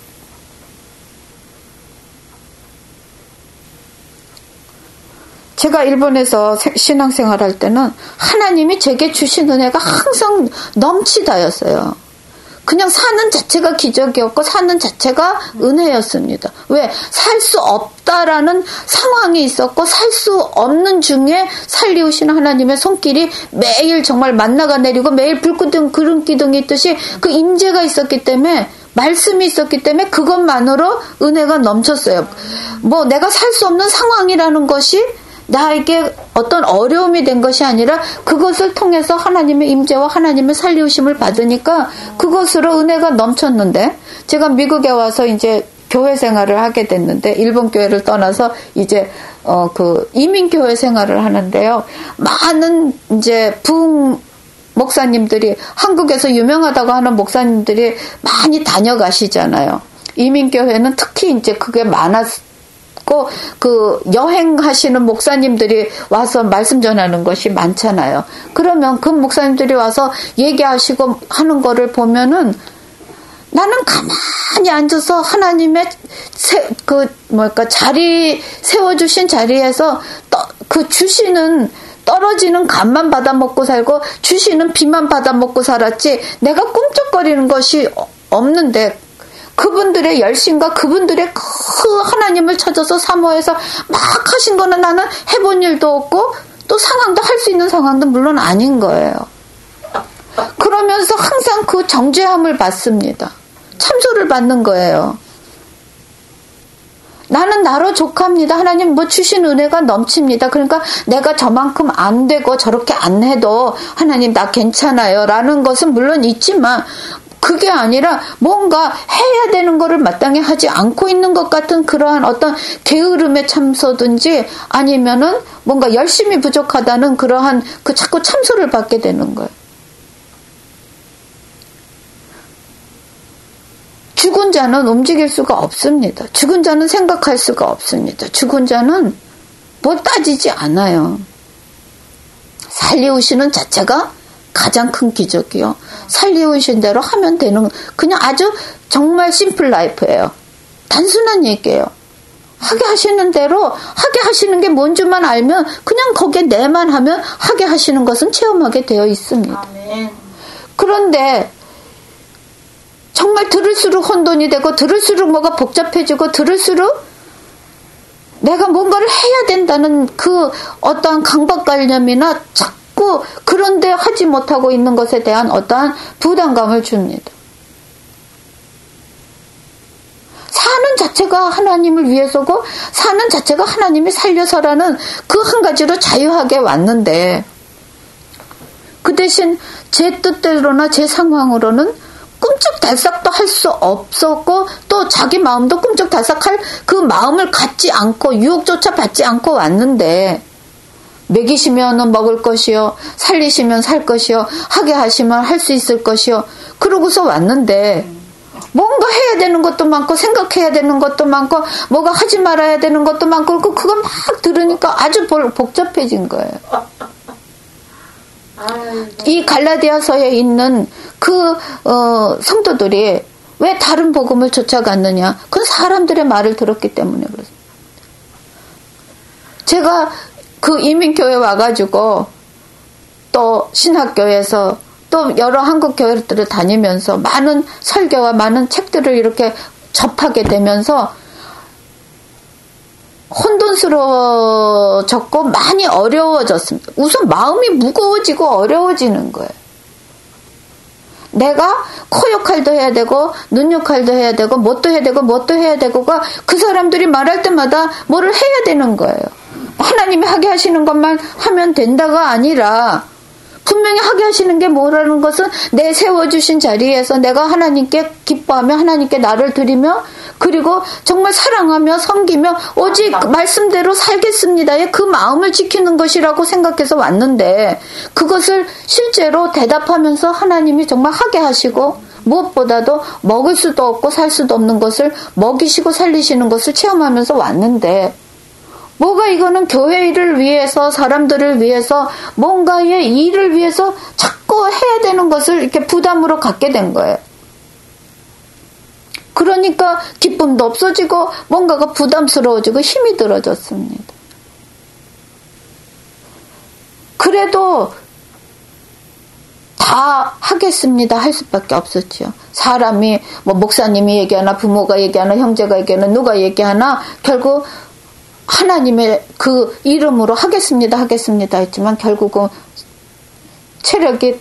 제가 일본에서 신앙생활 할 때는 하나님이 제게 주신 은혜가 항상 넘치다였어요. 그냥 사는 자체가 기적이었고 사는 자체가 은혜였습니다. 왜? 살 수 없다라는 상황이 있었고 살 수 없는 중에 살리우신 하나님의 손길이 매일 정말 만나가 내리고 매일 불기둥 구름기둥이 있듯이 그 임재가 있었기 때문에 말씀이 있었기 때문에 그것만으로 은혜가 넘쳤어요. 뭐 내가 살 수 없는 상황이라는 것이 나에게 어떤 어려움이 된 것이 아니라 그것을 통해서 하나님의 임재와 하나님의 살리우심을 받으니까 그것으로 은혜가 넘쳤는데 제가 미국에 와서 이제 교회 생활을 하게 됐는데 일본 교회를 떠나서 이제 어 그 이민 교회 생활을 하는데요. 많은 이제 부흥 목사님들이 한국에서 유명하다고 하는 목사님들이 많이 다녀가시잖아요. 이민 교회는 특히 이제 그게 많았 그 여행하시는 목사님들이 와서 말씀 전하는 것이 많잖아요. 그러면 그 목사님들이 와서 얘기하시고 하는 거를 보면은 나는 가만히 앉아서 하나님의 세, 그 뭐랄까 자리 세워주신 자리에서 떠, 그 주시는 떨어지는 감만 받아 먹고 살고 주시는 비만 받아 먹고 살았지 내가 꿈쩍거리는 것이 없는데 그분들의 열심과 그분들의 그 하나님을 찾아서 사모해서 막 하신 거는 나는 해본 일도 없고 또 상황도 할 수 있는 상황도 물론 아닌 거예요. 그러면서 항상 그 정죄함을 받습니다. 참소를 받는 거예요. 나는 나로 족합니다. 하나님 뭐 주신 은혜가 넘칩니다. 그러니까 내가 저만큼 안 되고 저렇게 안 해도 하나님 나 괜찮아요 라는 것은 물론 있지만 그게 아니라 뭔가 해야 되는 거를 마땅히 하지 않고 있는 것 같은 그러한 어떤 게으름의 참소든지 아니면은 뭔가 열심히 부족하다는 그러한 그 자꾸 참소를 받게 되는 거예요. 죽은 자는 움직일 수가 없습니다. 죽은 자는 생각할 수가 없습니다. 죽은 자는 뭐 따지지 않아요. 살리우시는 자체가 가장 큰 기적이요. 살리우신 대로 하면 되는 그냥 아주 정말 심플 라이프예요. 단순한 얘기예요. 하게 하시는 대로 하게 하시는 게 뭔 줄만 알면 그냥 거기에 내만 하면 하게 하시는 것은 체험하게 되어 있습니다. 아멘. 그런데 정말 들을수록 혼돈이 되고 들을수록 뭐가 복잡해지고 들을수록 내가 뭔가를 해야 된다는 그 어떠한 강박관념이나 자꾸 그런데 하지 못하고 있는 것에 대한 어떠한 부담감을 줍니다. 사는 자체가 하나님을 위해서고 사는 자체가 하나님이 살려서라는 그 한 가지로 자유하게 왔는데 그 대신 제 뜻대로나 제 상황으로는 꿈쩍달싹도 할 수 없었고 또 자기 마음도 꿈쩍달싹할 그 마음을 갖지 않고 유혹조차 받지 않고 왔는데 먹이시면 먹을 것이요 살리시면 살 것이요 하게 하시면 할 수 있을 것이요 그러고서 왔는데 뭔가 해야 되는 것도 많고 생각해야 되는 것도 많고 뭐가 하지 말아야 되는 것도 많고 그거 막 들으니까 아주 복잡해진 거예요. 이 갈라디아서에 있는 그 어, 성도들이 왜 다른 복음을 쫓아갔느냐? 그건 사람들의 말을 들었기 때문에 그렇습니다. 제가 그 이민교회 와가지고 또 신학교에서 또 여러 한국 교회들을 다니면서 많은 설교와 많은 책들을 이렇게 접하게 되면서 혼돈스러워졌고 많이 어려워졌습니다. 우선 마음이 무거워지고 어려워지는 거예요. 내가 코 역할도 해야 되고 눈 역할도 해야 되고 뭣도 해야 되고 뭣도 해야 되고가 그 사람들이 말할 때마다 뭐를 해야 되는 거예요. 하나님이 하게 하시는 것만 하면 된다가 아니라 분명히 하게 하시는 게 뭐라는 것은 내 세워주신 자리에서 내가 하나님께 기뻐하며 하나님께 나를 드리며 그리고 정말 사랑하며 섬기며 오직 말씀대로 살겠습니다의 그 마음을 지키는 것이라고 생각해서 왔는데 그것을 실제로 대답하면서 하나님이 정말 하게 하시고 무엇보다도 먹을 수도 없고 살 수도 없는 것을 먹이시고 살리시는 것을 체험하면서 왔는데 뭐가 이거는 교회 일을 위해서 사람들을 위해서 뭔가의 일을 위해서 자꾸 해야 되는 것을 이렇게 부담으로 갖게 된 거예요. 그러니까 기쁨도 없어지고 뭔가가 부담스러워지고 힘이 들어졌습니다. 그래도 다 하겠습니다 할 수밖에 없었죠. 사람이 뭐 목사님이 얘기하나 부모가 얘기하나 형제가 얘기하나 누가 얘기하나 결국 하나님의 그 이름으로 하겠습니다 하겠습니다 했지만 결국은 체력이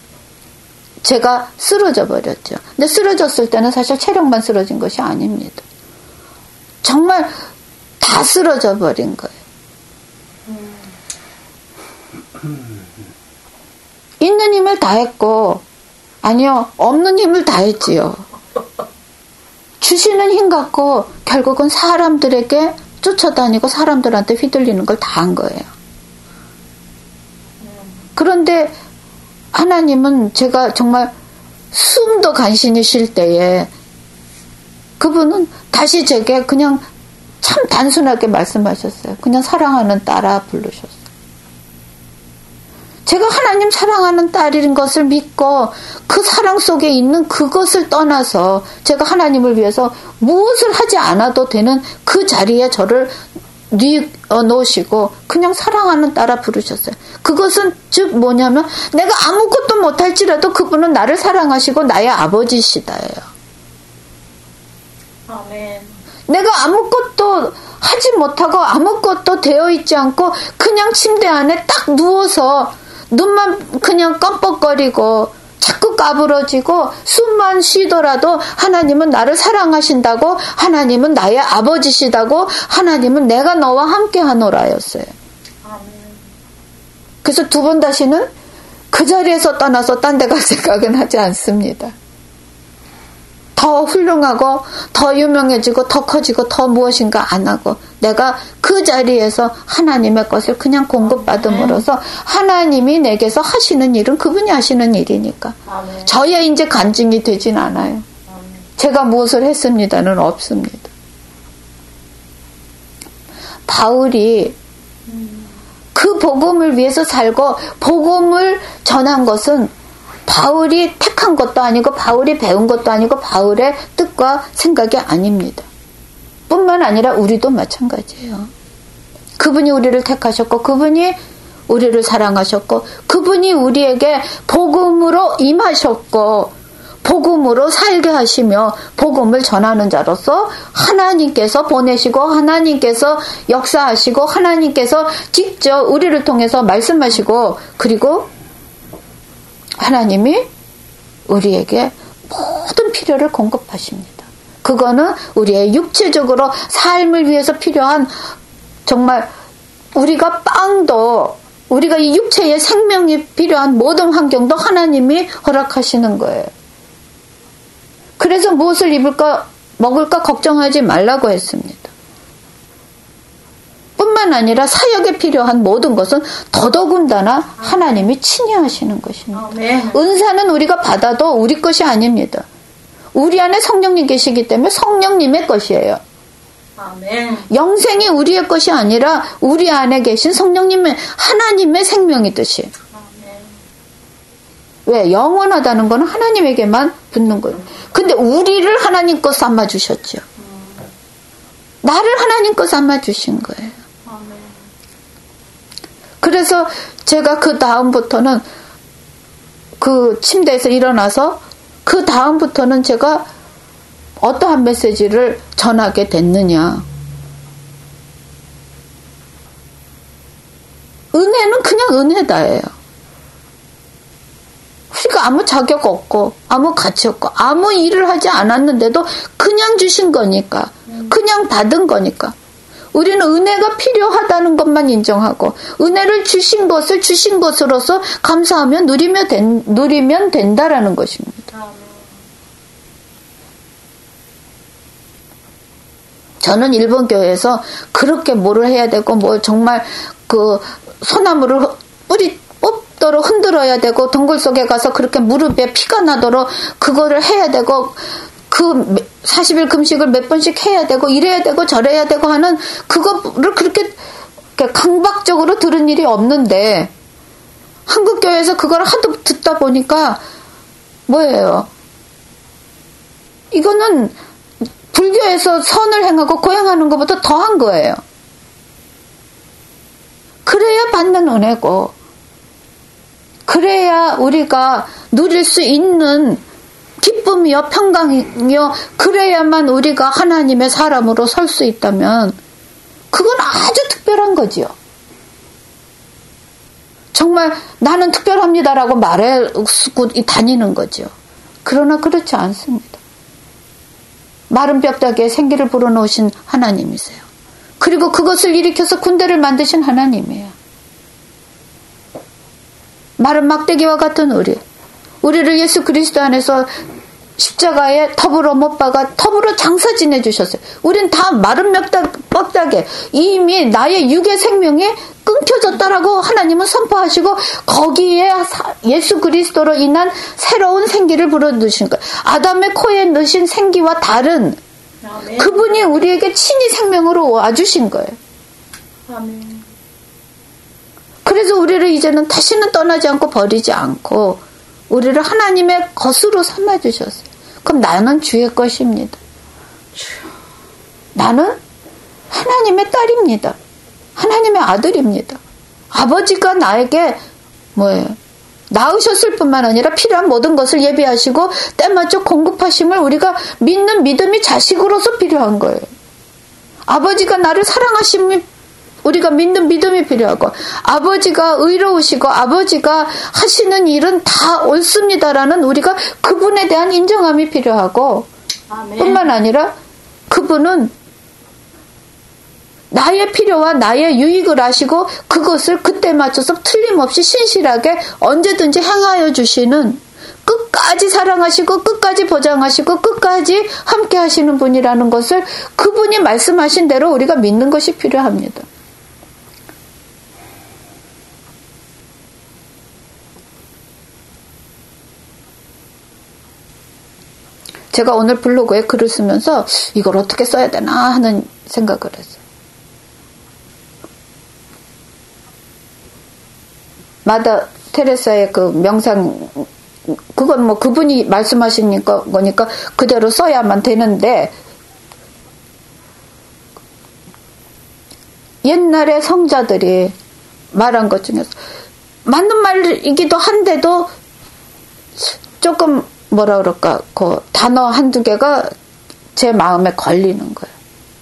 제가 쓰러져 버렸죠. 근데 쓰러졌을 때는 사실 체력만 쓰러진 것이 아닙니다. 정말 다 쓰러져 버린 거예요. 있는 힘을 다 했고 아니요 없는 힘을 다 했지요. 주시는 힘 갖고 결국은 사람들에게 쫓아다니고 사람들한테 휘둘리는 걸 다 한 거예요. 그런데 하나님은 제가 정말 숨도 간신히 쉴 때에 그분은 다시 제게 그냥 참 단순하게 말씀하셨어요. 그냥 사랑하는 딸아 부르셨어요. 제가 하나님 사랑하는 딸인 것을 믿고 그 사랑 속에 있는 그것을 떠나서 제가 하나님을 위해서 무엇을 하지 않아도 되는 그 자리에 저를 놓으시고 그냥 사랑하는 딸아 부르셨어요. 그것은 즉 뭐냐면 내가 아무것도 못할지라도 그분은 나를 사랑하시고 나의 아버지시다예요. 아멘. 내가 아무것도 하지 못하고 아무것도 되어 있지 않고 그냥 침대 안에 딱 누워서 눈만 그냥 깜빡거리고 자꾸 까부러지고 숨만 쉬더라도 하나님은 나를 사랑하신다고 하나님은 나의 아버지시다고 하나님은 내가 너와 함께 하노라였어요. 그래서 두 번 다시는 그 자리에서 떠나서 딴 데 갈 생각은 하지 않습니다. 더 훌륭하고 더 유명해지고 더 커지고 더 무엇인가 안 하고 내가 그 자리에서 하나님의 것을 그냥 공급받음으로써 하나님이 내게서 하시는 일은 그분이 하시는 일이니까 아멘. 저의 이제 간증이 되진 않아요. 아멘. 제가 무엇을 했습니다는 없습니다. 바울이 그 복음을 위해서 살고 복음을 전한 것은 바울이 택한 것도 아니고 바울이 배운 것도 아니고 바울의 뜻과 생각이 아닙니다. 뿐만 아니라 우리도 마찬가지예요. 그분이 우리를 택하셨고 그분이 우리를 사랑하셨고 그분이 우리에게 복음으로 임하셨고 복음으로 살게 하시며 복음을 전하는 자로서 하나님께서 보내시고 하나님께서 역사하시고 하나님께서 직접 우리를 통해서 말씀하시고 그리고 하나님이 우리에게 모든 필요를 공급하십니다. 그거는 우리의 육체적으로 삶을 위해서 필요한 정말 우리가 빵도 우리가 이 육체의 생명이 필요한 모든 환경도 하나님이 허락하시는 거예요. 그래서 무엇을 입을까 먹을까 걱정하지 말라고 했습니다. 뿐만 아니라 사역에 필요한 모든 것은 더더군다나 하나님이 친히 하시는 것입니다. 은사는 우리가 받아도 우리 것이 아닙니다. 우리 안에 성령님 계시기 때문에 성령님의 것이에요. 아멘. 영생이 우리의 것이 아니라 우리 안에 계신 성령님의 하나님의 생명이듯이. 아멘. 왜? 영원하다는 건 하나님에게만 붙는 거예요. 근데 우리를 하나님 것 삼아 주셨죠. 나를 하나님 것 삼아 주신 거예요. 아멘. 그래서 제가 그 다음부터는 그 침대에서 일어나서 그 다음부터는 제가 어떠한 메시지를 전하게 됐느냐. 은혜는 그냥 은혜다예요. 우리가 아무 자격 없고 아무 가치 없고 아무 일을 하지 않았는데도 그냥 주신 거니까, 그냥 받은 거니까 우리는 은혜가 필요하다는 것만 인정하고 은혜를 주신 것을 주신 것으로서 감사하며 누리며 된, 누리면 된다라는 것입니다. 저는 일본 교회에서 그렇게 뭐를 해야 되고 뭐 정말 그 소나무를 뿌리 뽑도록 흔들어야 되고 동굴 속에 가서 그렇게 무릎에 피가 나도록 그거를 해야 되고 그 사십 일 금식을 몇 번씩 해야 되고 이래야 되고 저래야 되고 하는 그거를 그렇게 강박적으로 들은 일이 없는데 한국 교회에서 그걸 하도 듣다 보니까 뭐예요? 이거는 불교에서 선을 행하고 고행하는 것보다 더한 거예요. 그래야 받는 은혜고 그래야 우리가 누릴 수 있는 기쁨이요 평강이요 그래야만 우리가 하나님의 사람으로 설 수 있다면 그건 아주 특별한 거지요. 정말 나는 특별합니다라고 말하고 다니는 거죠. 그러나 그렇지 않습니다. 마른 뼈다귀에 생기를 불어넣으신 하나님이세요. 그리고 그것을 일으켜서 군대를 만드신 하나님이에요. 마른 막대기와 같은 우리, 우리를 예수 그리스도 안에서 십자가에 톱으로 못 박아 톱으로 장사 지내주셨어요. 우린 다 마른 뼈다귀, 이미 나의 육의 생명이 끊겨졌다라고 하나님은 선포하시고 거기에 예수 그리스도로 인한 새로운 생기를 불어넣으신 거예요. 아담의 코에 넣으신 생기와 다른 아멘. 그분이 우리에게 친히 생명으로 와주신 거예요. 아멘. 그래서 우리를 이제는 다시는 떠나지 않고 버리지 않고 우리를 하나님의 것으로 삼아주셨어요. 그럼 나는 주의 것입니다. 나는 하나님의 딸입니다. 하나님의 아들입니다. 아버지가 나에게 뭐예요? 낳으셨을 뿐만 아니라 필요한 모든 것을 예비하시고 때맞춰 공급하심을 우리가 믿는 믿음이 자식으로서 필요한 거예요. 아버지가 나를 사랑하심이 우리가 믿는 믿음이 필요하고 아버지가 의로우시고 아버지가 하시는 일은 다 옳습니다라는 우리가 그분에 대한 인정함이 필요하고 아멘. 뿐만 아니라 그분은 나의 필요와 나의 유익을 아시고 그것을 그때 맞춰서 틀림없이 신실하게 언제든지 행하여 주시는 끝까지 사랑하시고 끝까지 보장하시고 끝까지 함께 하시는 분이라는 것을 그분이 말씀하신 대로 우리가 믿는 것이 필요합니다. 제가 오늘 블로그에 글을 쓰면서 이걸 어떻게 써야 되나 하는 생각을 했어요. 마더 테레사의 그 명상, 그건 뭐 그분이 말씀하신 거니까 그대로 써야만 되는데, 옛날에 성자들이 말한 것 중에서 맞는 말이기도 한데도 조금 뭐라 그럴까, 그 단어 한두 개가 제 마음에 걸리는 거예요.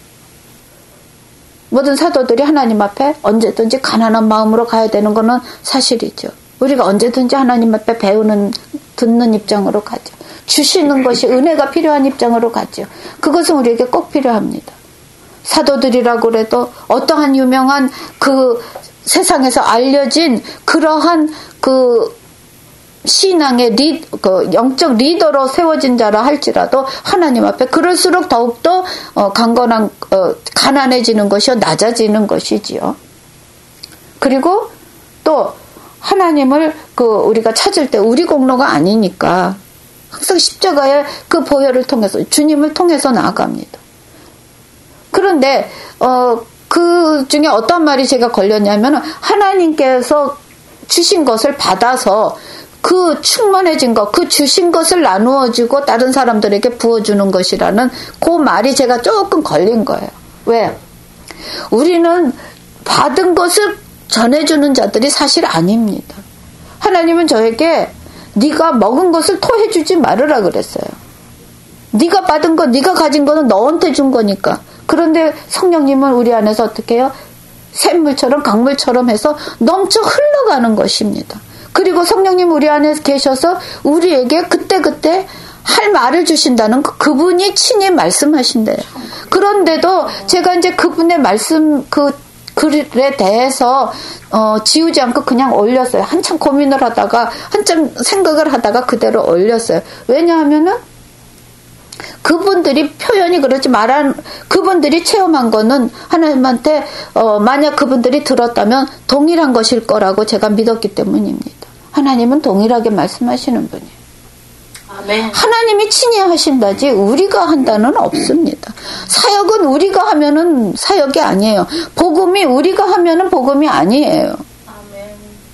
모든 사도들이 하나님 앞에 언제든지 가난한 마음으로 가야 되는 거는 사실이죠. 우리가 언제든지 하나님 앞에 배우는, 듣는 입장으로 가죠. 주시는 것이 은혜가 필요한 입장으로 가죠. 그것은 우리에게 꼭 필요합니다. 사도들이라고 해도 어떠한 유명한 그 세상에서 알려진 그러한 그 신앙의 리, 그 영적 리더로 세워진 자라 할지라도 하나님 앞에 그럴수록 더욱더 어, 강건한 어, 가난해지는 것이요 낮아지는 것이지요. 그리고 또 하나님을 그 우리가 찾을 때 우리 공로가 아니니까 항상 십자가의 그 보혈을 통해서 주님을 통해서 나아갑니다. 그런데 어, 그 중에 어떤 말이 제가 걸렸냐면 하나님께서 주신 것을 받아서 그 충만해진 것, 그 주신 것을 나누어주고 다른 사람들에게 부어주는 것이라는 그 말이 제가 조금 걸린 거예요. 왜? 우리는 받은 것을 전해주는 자들이 사실 아닙니다. 하나님은 저에게 네가 먹은 것을 토해주지 말으라 그랬어요. 네가 받은 것, 네가 가진 거는 너한테 준 거니까. 그런데 성령님은 우리 안에서 어떻게 해요? 샘물처럼 강물처럼 해서 넘쳐 흘러가는 것입니다. 그리고 성령님 우리 안에 계셔서 우리에게 그때그때 할 말을 주신다는 그, 그분이 친히 말씀하신대요. 그런데도 제가 이제 그분의 말씀 그 글에 대해서 어, 지우지 않고 그냥 올렸어요. 한참 고민을 하다가 한참 생각을 하다가 그대로 올렸어요. 왜냐하면은 그분들이 표현이 그렇지 말한 그분들이 체험한 거는 하나님한테 어, 만약 그분들이 들었다면 동일한 것일 거라고 제가 믿었기 때문입니다. 하나님은 동일하게 말씀하시는 분이에요. 아멘. 하나님이 친히 하신다지 우리가 한다는 없습니다. 사역은 우리가 하면은 사역이 아니에요. 복음이 우리가 하면은 복음이 아니에요. 아멘.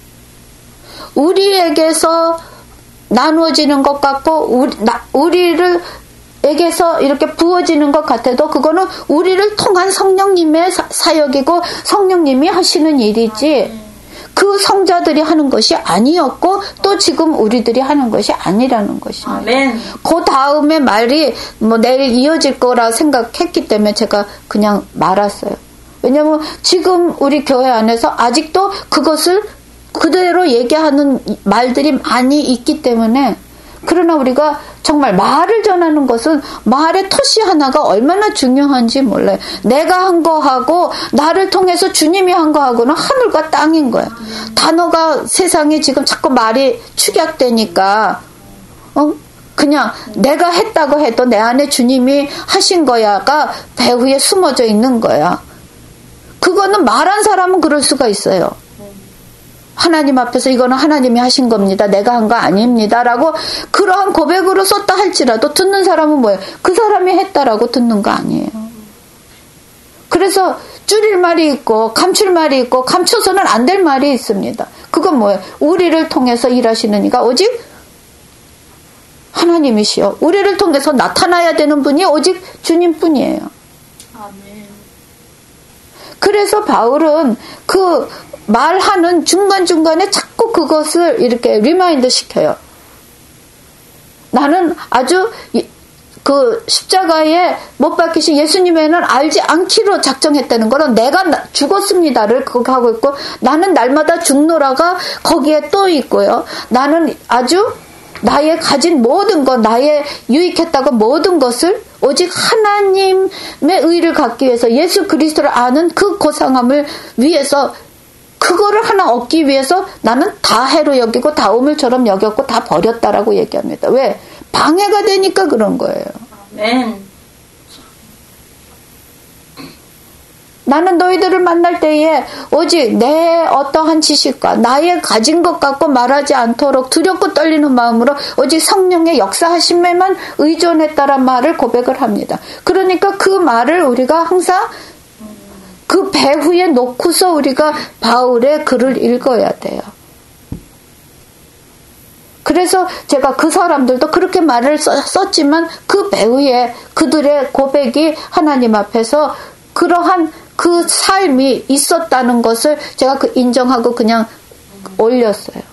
우리에게서 나누어지는 것 같고 우리, 나, 우리를 에게서 이렇게 부어지는 것 같아도 그거는 우리를 통한 성령님의 사, 사역이고 성령님이 하시는 일이지 그 성자들이 하는 것이 아니었고 또 지금 우리들이 하는 것이 아니라는 것입니다. 아멘. 그 다음에 말이 뭐 내일 이어질 거라 생각했기 때문에 제가 그냥 말았어요. 왜냐하면 지금 우리 교회 안에서 아직도 그것을 그대로 얘기하는 말들이 많이 있기 때문에 그러나 우리가 정말 말을 전하는 것은 말의 토시 하나가 얼마나 중요한지 몰라요. 내가 한 거하고 나를 통해서 주님이 한 거하고는 하늘과 땅인 거예요. 음. 단어가 세상에 지금 자꾸 말이 축약되니까 어? 그냥 내가 했다고 해도 내 안에 주님이 하신 거야가 배후에 숨어져 있는 거야. 그거는 말한 사람은 그럴 수가 있어요. 하나님 앞에서 이거는 하나님이 하신 겁니다. 내가 한 거 아닙니다. 라고 그러한 고백으로 썼다 할지라도 듣는 사람은 뭐예요? 그 사람이 했다라고 듣는 거 아니에요. 그래서 줄일 말이 있고 감출 말이 있고 감춰서는 안 될 말이 있습니다. 그건 뭐예요? 우리를 통해서 일하시는 이가 오직 하나님이시여. 우리를 통해서 나타나야 되는 분이 오직 주님뿐이에요. 아멘. 그래서 바울은 그 말하는 중간중간에 자꾸 그것을 이렇게 리마인드 시켜요. 나는 아주 그 십자가에 못 박히신 예수님에는 알지 않기로 작정했다는 거는 내가 죽었습니다를 그거 하고 있고 나는 날마다 죽노라가 거기에 또 있고요. 나는 아주 나의 가진 모든 것, 나의 유익했다고 모든 것을 오직 하나님의 의를 갖기 위해서 예수 그리스도를 아는 그 고상함을 위해서 그거를 하나 얻기 위해서 나는 다 해로 여기고 다 우물처럼 여겼고 다 버렸다라고 얘기합니다. 왜? 방해가 되니까 그런 거예요. 아멘. 나는 너희들을 만날 때에 오직 내 어떠한 지식과 나의 가진 것 갖고 말하지 않도록 두렵고 떨리는 마음으로 오직 성령의 역사하심에만 의존했다란 말을 고백을 합니다. 그러니까 그 말을 우리가 항상 그 배후에 놓고서 우리가 바울의 글을 읽어야 돼요. 그래서 제가 그 사람들도 그렇게 말을 썼지만 그 배후에 그들의 고백이 하나님 앞에서 그러한 그 삶이 있었다는 것을 제가 그 인정하고 그냥 올렸어요.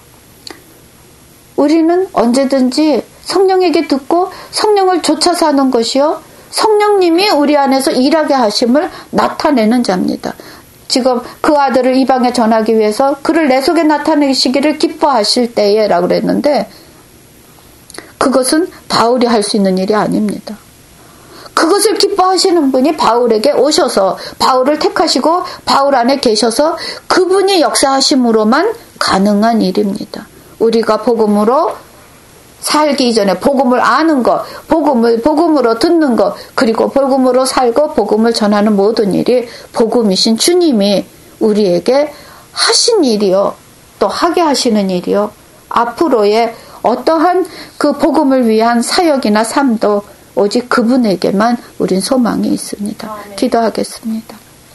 우리는 언제든지 성령에게 듣고 성령을 쫓아 사는 것이요. 성령님이 우리 안에서 일하게 하심을 나타내는 자입니다. 지금 그 아들을 이방에 전하기 위해서 그를 내 속에 나타내시기를 기뻐하실 때에 라고 그랬는데 그것은 바울이 할 수 있는 일이 아닙니다. 그것을 기뻐하시는 분이 바울에게 오셔서 바울을 택하시고 바울 안에 계셔서 그분이 역사하심으로만 가능한 일입니다. 우리가 복음으로 살기 전에 복음을 아는 것, 복음을 복음으로 듣는 것, 그리고 복음으로 살고 복음을 전하는 모든 일이 복음이신 주님이 우리에게 하신 일이요, 또 하게 하시는 일이요, 앞으로의 어떠한 그 복음을 위한 사역이나 삶도 오직 그분에게만 우린 소망이 있습니다. 기도하겠습니다.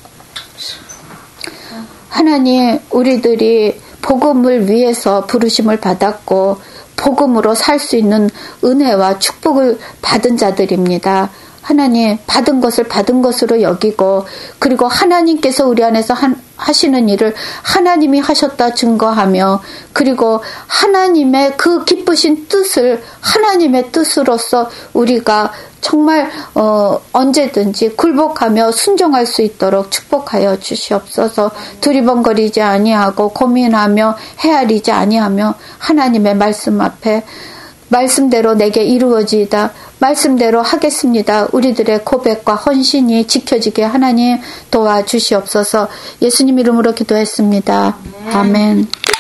하나님, 우리들이 복음을 위해서 부르심을 받았고 복음으로 살 수 있는 은혜와 축복을 받은 자들입니다. 하나님, 받은 것을 받은 것으로 여기고, 그리고 하나님께서 우리 안에서 한, 하시는 일을 하나님이 하셨다 증거하며, 그리고 하나님의 그 기쁘신 뜻을 하나님의 뜻으로서 우리가 정말 어, 언제든지 굴복하며 순종할 수 있도록 축복하여 주시옵소서. 두리번거리지 아니하고 고민하며 헤아리지 아니하며 하나님의 말씀 앞에 말씀대로 내게 이루어지이다, 말씀대로 하겠습니다, 우리들의 고백과 헌신이 지켜지게 하나님 도와주시옵소서. 예수님 이름으로 기도했습니다. 아멘. 아멘.